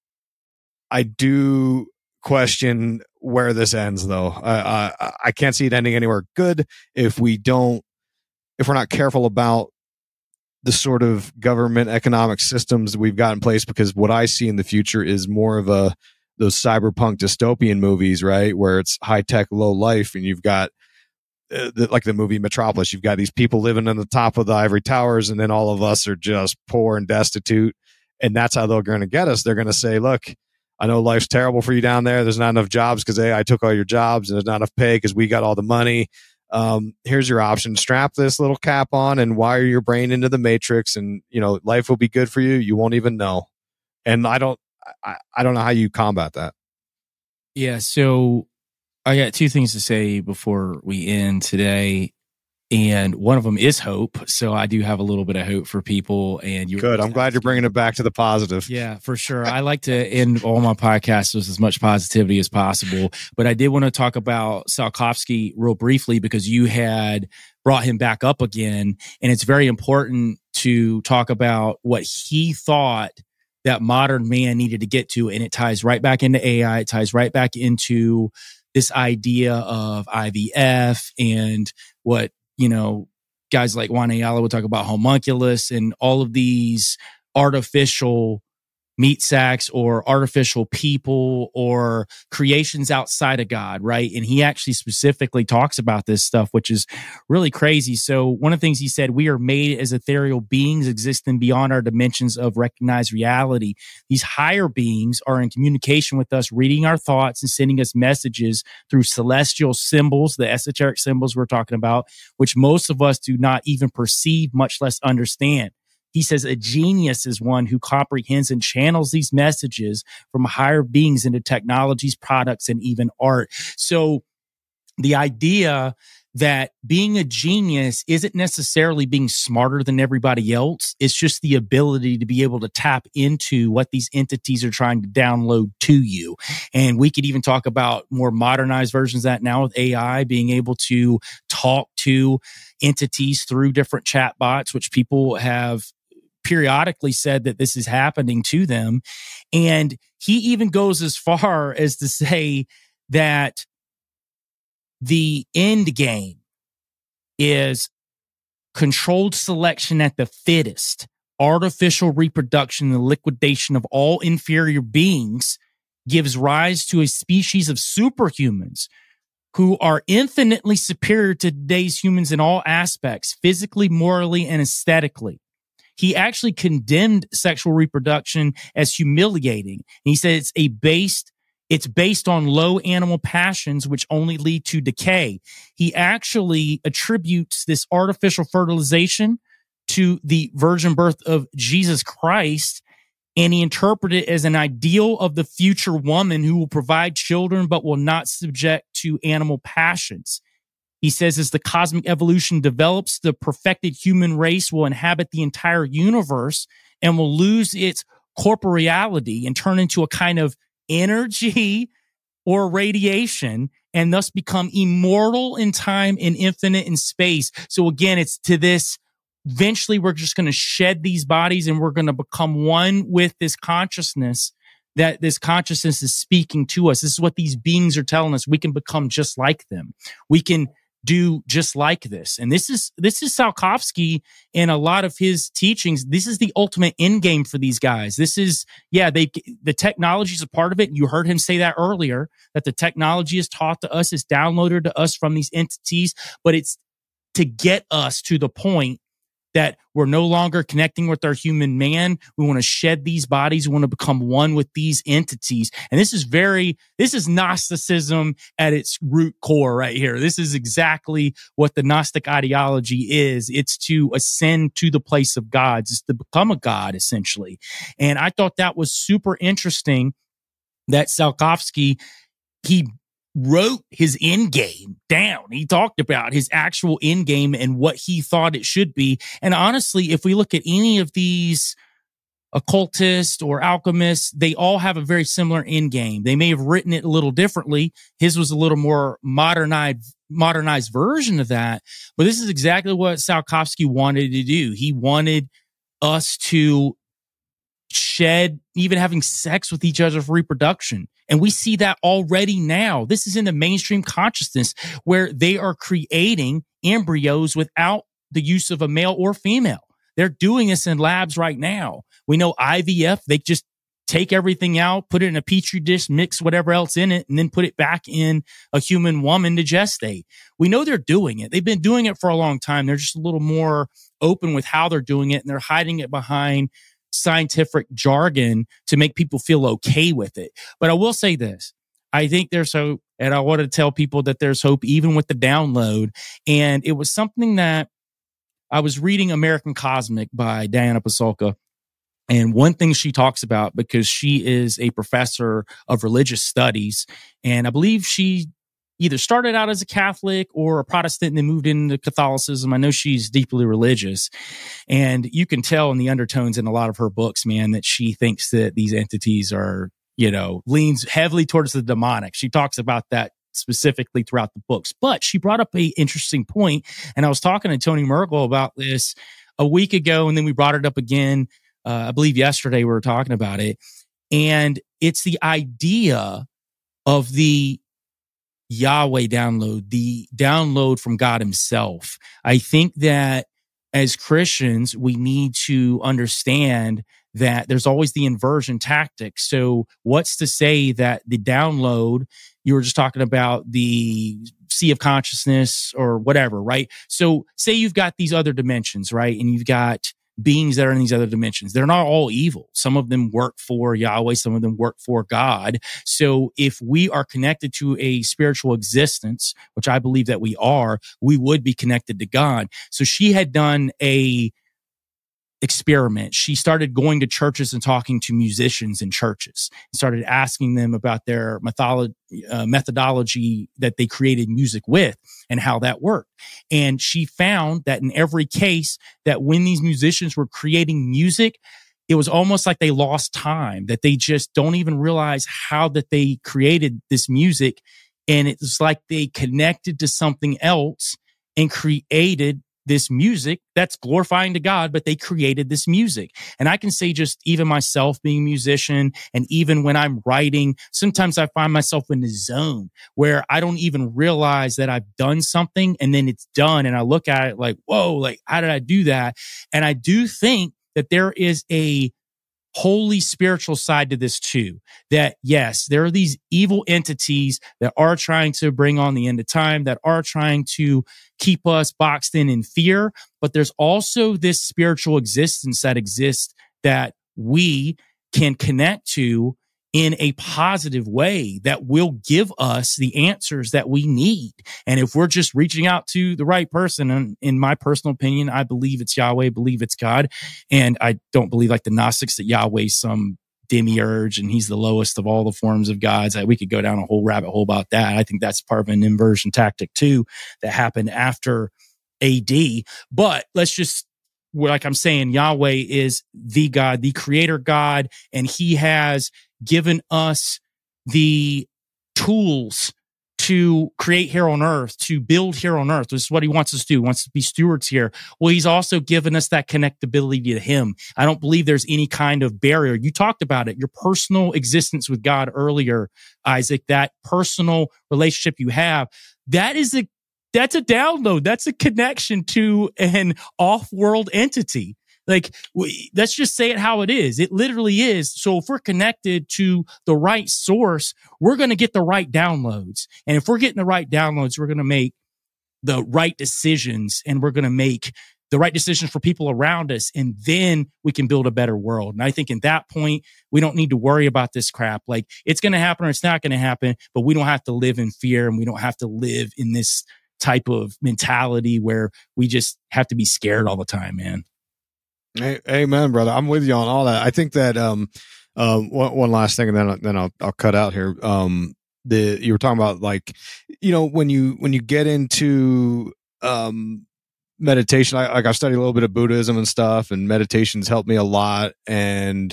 I do question where this ends, though. I, I I can't see it ending anywhere good if we don't, if we're not careful about the sort of government economic systems that we've got in place. Because what I see in the future is more of a those cyberpunk dystopian movies, right, where it's high tech, low life, and you've got uh, the, like the movie Metropolis. You've got these people living on the top of the ivory towers, and then all of us are just poor and destitute. And that's how they're going to get us. They're going to say, look, I know life's terrible for you down there. There's not enough jobs because hey, I took all your jobs, and there's not enough pay because we got all the money. Um, here's your option. Strap this little cap on and wire your brain into the matrix, and, you know, life will be good for you. You won't even know. And I don't, I, I don't know how you combat that. Yeah. So I got two things to say before we end today. And one of them is hope. So I do have a little bit of hope for people. And you're good. I'm glad you're bringing it back to the positive. Yeah, for sure. I like to end all my podcasts with as much positivity as possible. But I did want to talk about Tsiolkovsky real briefly because you had brought him back up again. And it's very important to talk about what he thought that modern man needed to get to. And it ties right back into A I. It ties right back into this idea of I V F and what, you know, guys like Juan Ayala would talk about homunculus and all of these artificial meat sacks or artificial people or creations outside of God, right? And he actually specifically talks about this stuff, which is really crazy. So one of the things he said, we are made as ethereal beings existing beyond our dimensions of recognized reality. These higher beings are in communication with us, reading our thoughts and sending us messages through celestial symbols, the esoteric symbols we're talking about, which most of us do not even perceive, much less understand. He says a genius is one who comprehends and channels these messages from higher beings into technologies, products, and even art. So the idea that being a genius isn't necessarily being smarter than everybody else. It's just the ability to be able to tap into what these entities are trying to download to you. And we could even talk about more modernized versions of that now with A I, being able to talk to entities through different chatbots, which people have periodically said that this is happening to them. And he even goes as far as to say that the end game is controlled selection at the fittest, artificial reproduction, and the liquidation of all inferior beings gives rise to a species of superhumans who are infinitely superior to today's humans in all aspects, physically, morally, and aesthetically. He actually condemned sexual reproduction as humiliating. And he said it's a based It's based on low animal passions, which only lead to decay. He actually attributes this artificial fertilization to the virgin birth of Jesus Christ, and he interpreted it as an ideal of the future woman who will provide children but will not subject to animal passions. He says as the cosmic evolution develops, the perfected human race will inhabit the entire universe and will lose its corporeality and turn into a kind of energy or radiation and thus become immortal in time and infinite in space. So again, it's to this, eventually we're just going to shed these bodies and we're going to become one with this consciousness, that this consciousness is speaking to us. This is what these beings are telling us. We can become just like them. We can do just like this. And this is, this is Tsiolkovsky in a lot of his teachings. This is the ultimate end game for these guys. This is, yeah, they, the technology is a part of it. You heard him say that earlier, that the technology is taught to us, is downloaded to us from these entities, but it's to get us to the point that we're no longer connecting with our human man. We want to shed these bodies. We want to become one with these entities. And this is very, this is Gnosticism at its root core right here. This is exactly what the Gnostic ideology is. It's to ascend to the place of gods. It's to become a god, essentially. And I thought that was super interesting that Tsiolkovsky, he wrote his end game down. He talked about his actual end game and what he thought it should be. And honestly, if we look at any of these occultists or alchemists, they all have a very similar end game. They may have written it a little differently. His was a little more modernized, modernized version of that. But this is exactly what Tsiolkovsky wanted to do. He wanted us to shed, even having sex with each other for reproduction. And we see that already now. This is in the mainstream consciousness where they are creating embryos without the use of a male or female. They're doing this in labs right now. We know I V F, they just take everything out, put it in a petri dish, mix whatever else in it, and then put it back in a human woman to gestate. We know they're doing it. They've been doing it for a long time. They're just a little more open with how they're doing it, and they're hiding it behind scientific jargon to make people feel okay with it. But I will say this. I think there's hope, and I want to tell people that there's hope even with the download. And it was something that I was reading American Cosmic by Diana Pasulka. And one thing she talks about, because she is a professor of religious studies, and I believe she either started out as a Catholic or a Protestant and then moved into Catholicism. I know she's deeply religious, and you can tell in the undertones in a lot of her books, man, that she thinks that these entities are, you know, leans heavily towards the demonic. She talks about that specifically throughout the books, but she brought up a interesting point, and I was talking to Tony Merkel about this a week ago, and then we brought it up again. Uh, I believe yesterday we were talking about it, and it's the idea of the Yahweh download, the download from God himself. I think that as Christians, we need to understand that there's always the inversion tactic. So what's to say that the download, you were just talking about the sea of consciousness or whatever, right? So say you've got these other dimensions, right? And you've got beings that are in these other dimensions. They're not all evil. Some of them work for Yahweh. Some of them work for God. So if we are connected to a spiritual existence, which I believe that we are, we would be connected to God. So she had done a experiment. She started going to churches and talking to musicians in churches, and started asking them about their method- uh, methodology that they created music with and how that worked. And she found that in every case, that when these musicians were creating music, it was almost like they lost time, that they just don't even realize how that they created this music. And it's like they connected to something else and created this music that's glorifying to God, but they created this music. And I can say, just even myself being a musician, and even when I'm writing, sometimes I find myself in the zone where I don't even realize that I've done something, and then it's done. And I look at it like, whoa, like, how did I do that? And I do think that there is a holy spiritual side to this too, that yes, there are these evil entities that are trying to bring on the end of time, that are trying to keep us boxed in in fear. But there's also this spiritual existence that exists that we can connect to in a positive way that will give us the answers that we need. And if we're just reaching out to the right person, and in my personal opinion, I believe it's Yahweh, believe it's God. And I don't believe like the Gnostics that Yahweh's some demiurge and he's the lowest of all the forms of gods. We could go down a whole rabbit hole about that. I think that's part of an inversion tactic too that happened after A D. But let's just, like I'm saying, Yahweh is the God, the creator God, and he has given us the tools to create here on earth, to build here on earth. This is what he wants us to do. He wants to be stewards here. Well, he's also given us that connectability to him. I don't believe there's any kind of barrier. You talked about it, your personal existence with God earlier, Isaac, that personal relationship you have. That is a, that's a download. That's a connection to an off-world entity. Like, we, let's just say it how it is. It literally is. So if we're connected to the right source, we're going to get the right downloads. And if we're getting the right downloads, we're going to make the right decisions, and we're going to make the right decisions for people around us. And then we can build a better world. And I think in that point, we don't need to worry about this crap. Like, it's going to happen or it's not going to happen, but we don't have to live in fear, and we don't have to live in this type of mentality where we just have to be scared all the time, man. Hey, amen, brother. I'm with you on all that. I think that um, uh, one, one last thing, and then then I'll I'll cut out here. Um, the you were talking about, like, you know, when you when you get into um meditation, I, like I study a little bit of Buddhism and stuff, and meditation's helped me a lot. And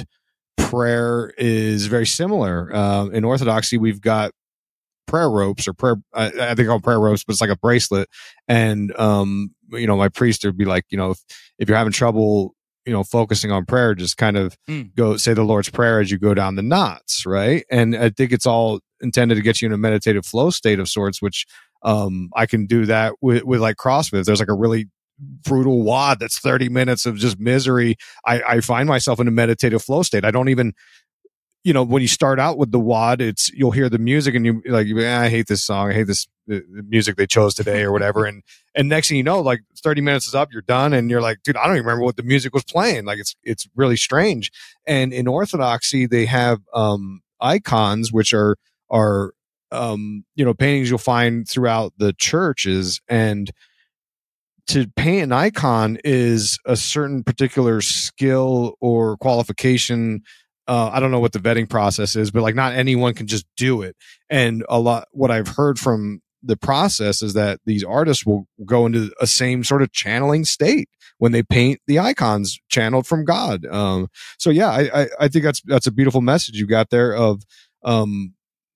prayer is very similar. Uh, in Orthodoxy, we've got prayer ropes or prayer, I, I think they're called prayer ropes, but it's like a bracelet. And, um, you know, my priest would be like, you know, if, if you're having trouble, you know, focusing on prayer, just kind of mm. go say the Lord's Prayer as you go down the knots. Right. And I think it's all intended to get you in a meditative flow state of sorts, which, um, I can do that with, with like CrossFit. There's like a really brutal WOD that's thirty minutes of just misery. I, I find myself in a meditative flow state. I don't even, you know, when you start out with the WOD, it's, you'll hear the music and you like, eh, I hate this song. I hate this the, the music they chose today or whatever. And, and next thing you know, like thirty minutes is up, you're done. And you're like, dude, I don't even remember what the music was playing. Like, it's, it's really strange. And in Orthodoxy, they have, um, icons, which are, are, um, you know, paintings you'll find throughout the churches. And to paint an icon is a certain particular skill or qualification. Uh, I don't know what the vetting process is, but like not anyone can just do it. And a lot, what I've heard from the process is that these artists will go into a same sort of channeling state when they paint the icons channeled from God. Um, so yeah, I, I, I think that's, that's a beautiful message you got there of, um,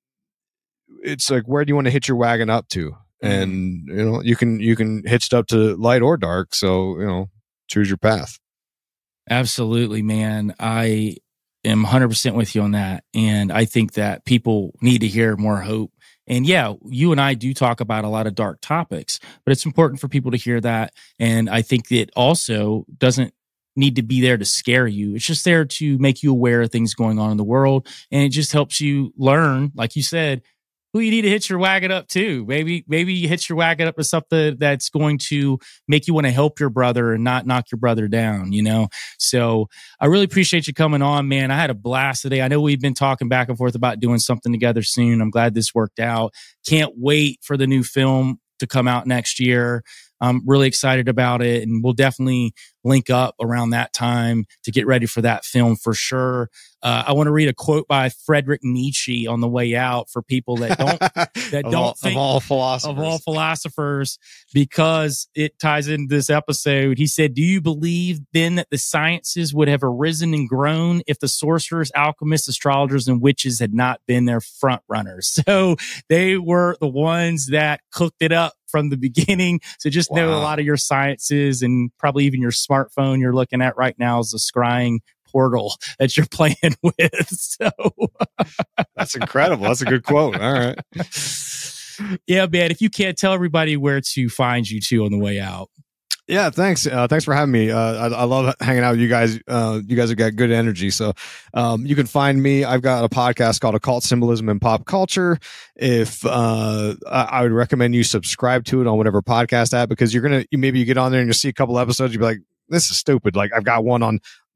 it's like, where do you want to hitch your wagon up to? And, you know, you can, you can hitch it up to light or dark. So, you know, choose your path. Absolutely, man. I am one hundred percent with you on that. And I think that people need to hear more hope. And yeah, you and I do talk about a lot of dark topics, but it's important for people to hear that. And I think it also doesn't need to be there to scare you. It's just there to make you aware of things going on in the world. And it just helps you learn, like you said, who you need to hitch your wagon up to. Maybe, maybe you hitch your wagon up to something that's going to make you want to help your brother and not knock your brother down, you know? So I really appreciate you coming on, man. I had a blast today. I know we've been talking back and forth about doing something together soon. I'm glad this worked out. Can't wait for the new film to come out next year. I'm really excited about it, and we'll definitely link up around that time to get ready for that film for sure. Uh, I want to read a quote by Friedrich Nietzsche on the way out for people that don't that of don't all, think of all philosophers of all philosophers, because it ties into this episode. He said, "Do you believe then that the sciences would have arisen and grown if the sorcerers, alchemists, astrologers, and witches had not been their front runners?" So they were the ones that cooked it up from the beginning. So just wow. know a lot of your sciences, and probably even your smartphone you're looking at right now is a scrying portal that you're playing with. So that's incredible. That's a good quote. All right. Yeah, man. If you can't, tell everybody where to find you too on the way out. Yeah, thanks. Uh, thanks for having me. Uh, I, I love hanging out with you guys. Uh, you guys have got good energy. So um, you can find me. I've got a podcast called Occult Symbolism and Pop Culture. If uh, I, I would recommend you subscribe to it on whatever podcast app, because you're gonna you, maybe you get on there and you see a couple episodes, you'll be like, this is stupid. Like, I've got one on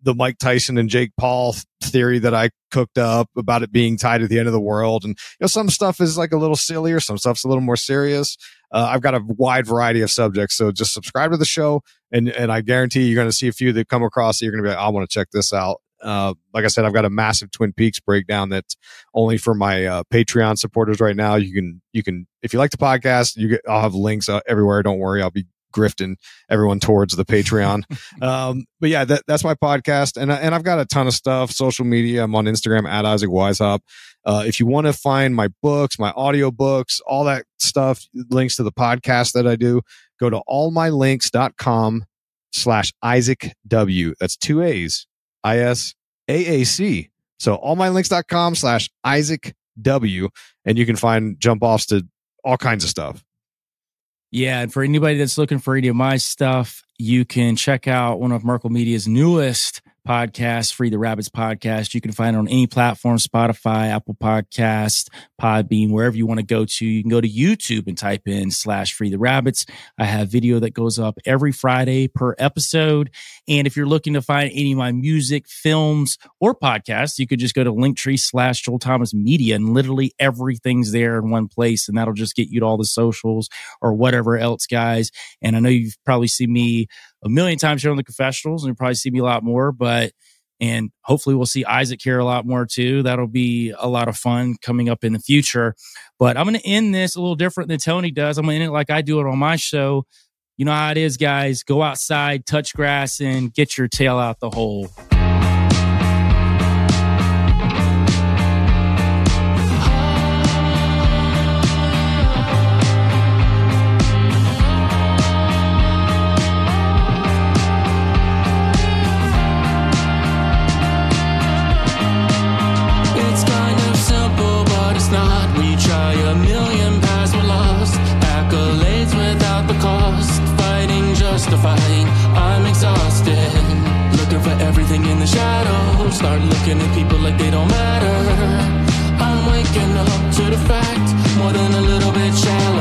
the Mike Tyson and Jake Paul theory that I cooked up about it being tied at the end of the world. And, you know, some stuff is like a little sillier. Some stuff's a little more serious. Uh, I've got a wide variety of subjects. So just subscribe to the show. And, and I guarantee you're going to see a few that come across that you're going to be like, I want to check this out. Uh, like I said, I've got a massive Twin Peaks breakdown that's only for my uh, Patreon supporters right now. You can, you can, if you like the podcast, you get, I'll have links uh, everywhere. Don't worry. I'll be grifting everyone towards the Patreon. um, but yeah, that, that's my podcast. And, and I've got a ton of stuff, social media. I'm on Instagram at Isaac Weishaupt. Uh, if you want to find my books, my audio books, all that stuff, links to the podcast that I do, go to allmylinks.com slash Isaac W. That's two A's, I S A A C. So allmylinks.com slash Isaac W. And you can find jump offs to all kinds of stuff. Yeah, and for anybody that's looking for any of my stuff, you can check out one of Merkle Media's newest podcasts, Free the Rabbits podcast. You can find it on any platform, Spotify, Apple Podcast, Podbean, wherever you want to go to. You can go to YouTube and type in slash Free the Rabbits. I have video that goes up every Friday per episode. And if you're looking to find any of my music, films, or podcasts, you could just go to Linktree slash Joel Thomas Media, and literally everything's there in one place. And that'll just get you to all the socials or whatever else, guys. And I know you've probably seen me a million times here on the Confessionals, and you'll probably see me a lot more, but, and hopefully we'll see Isaac here a lot more too. That'll be a lot of fun coming up in the future. But I'm going to end this a little different than Tony does. I'm going to end it like I do it on my show. You know how it is, guys. Go outside, touch grass, and get your tail out the hole. I'm exhausted, looking for everything in the shadows. Start looking at people like they don't matter. I'm waking up to the fact, more than a little bit shallow.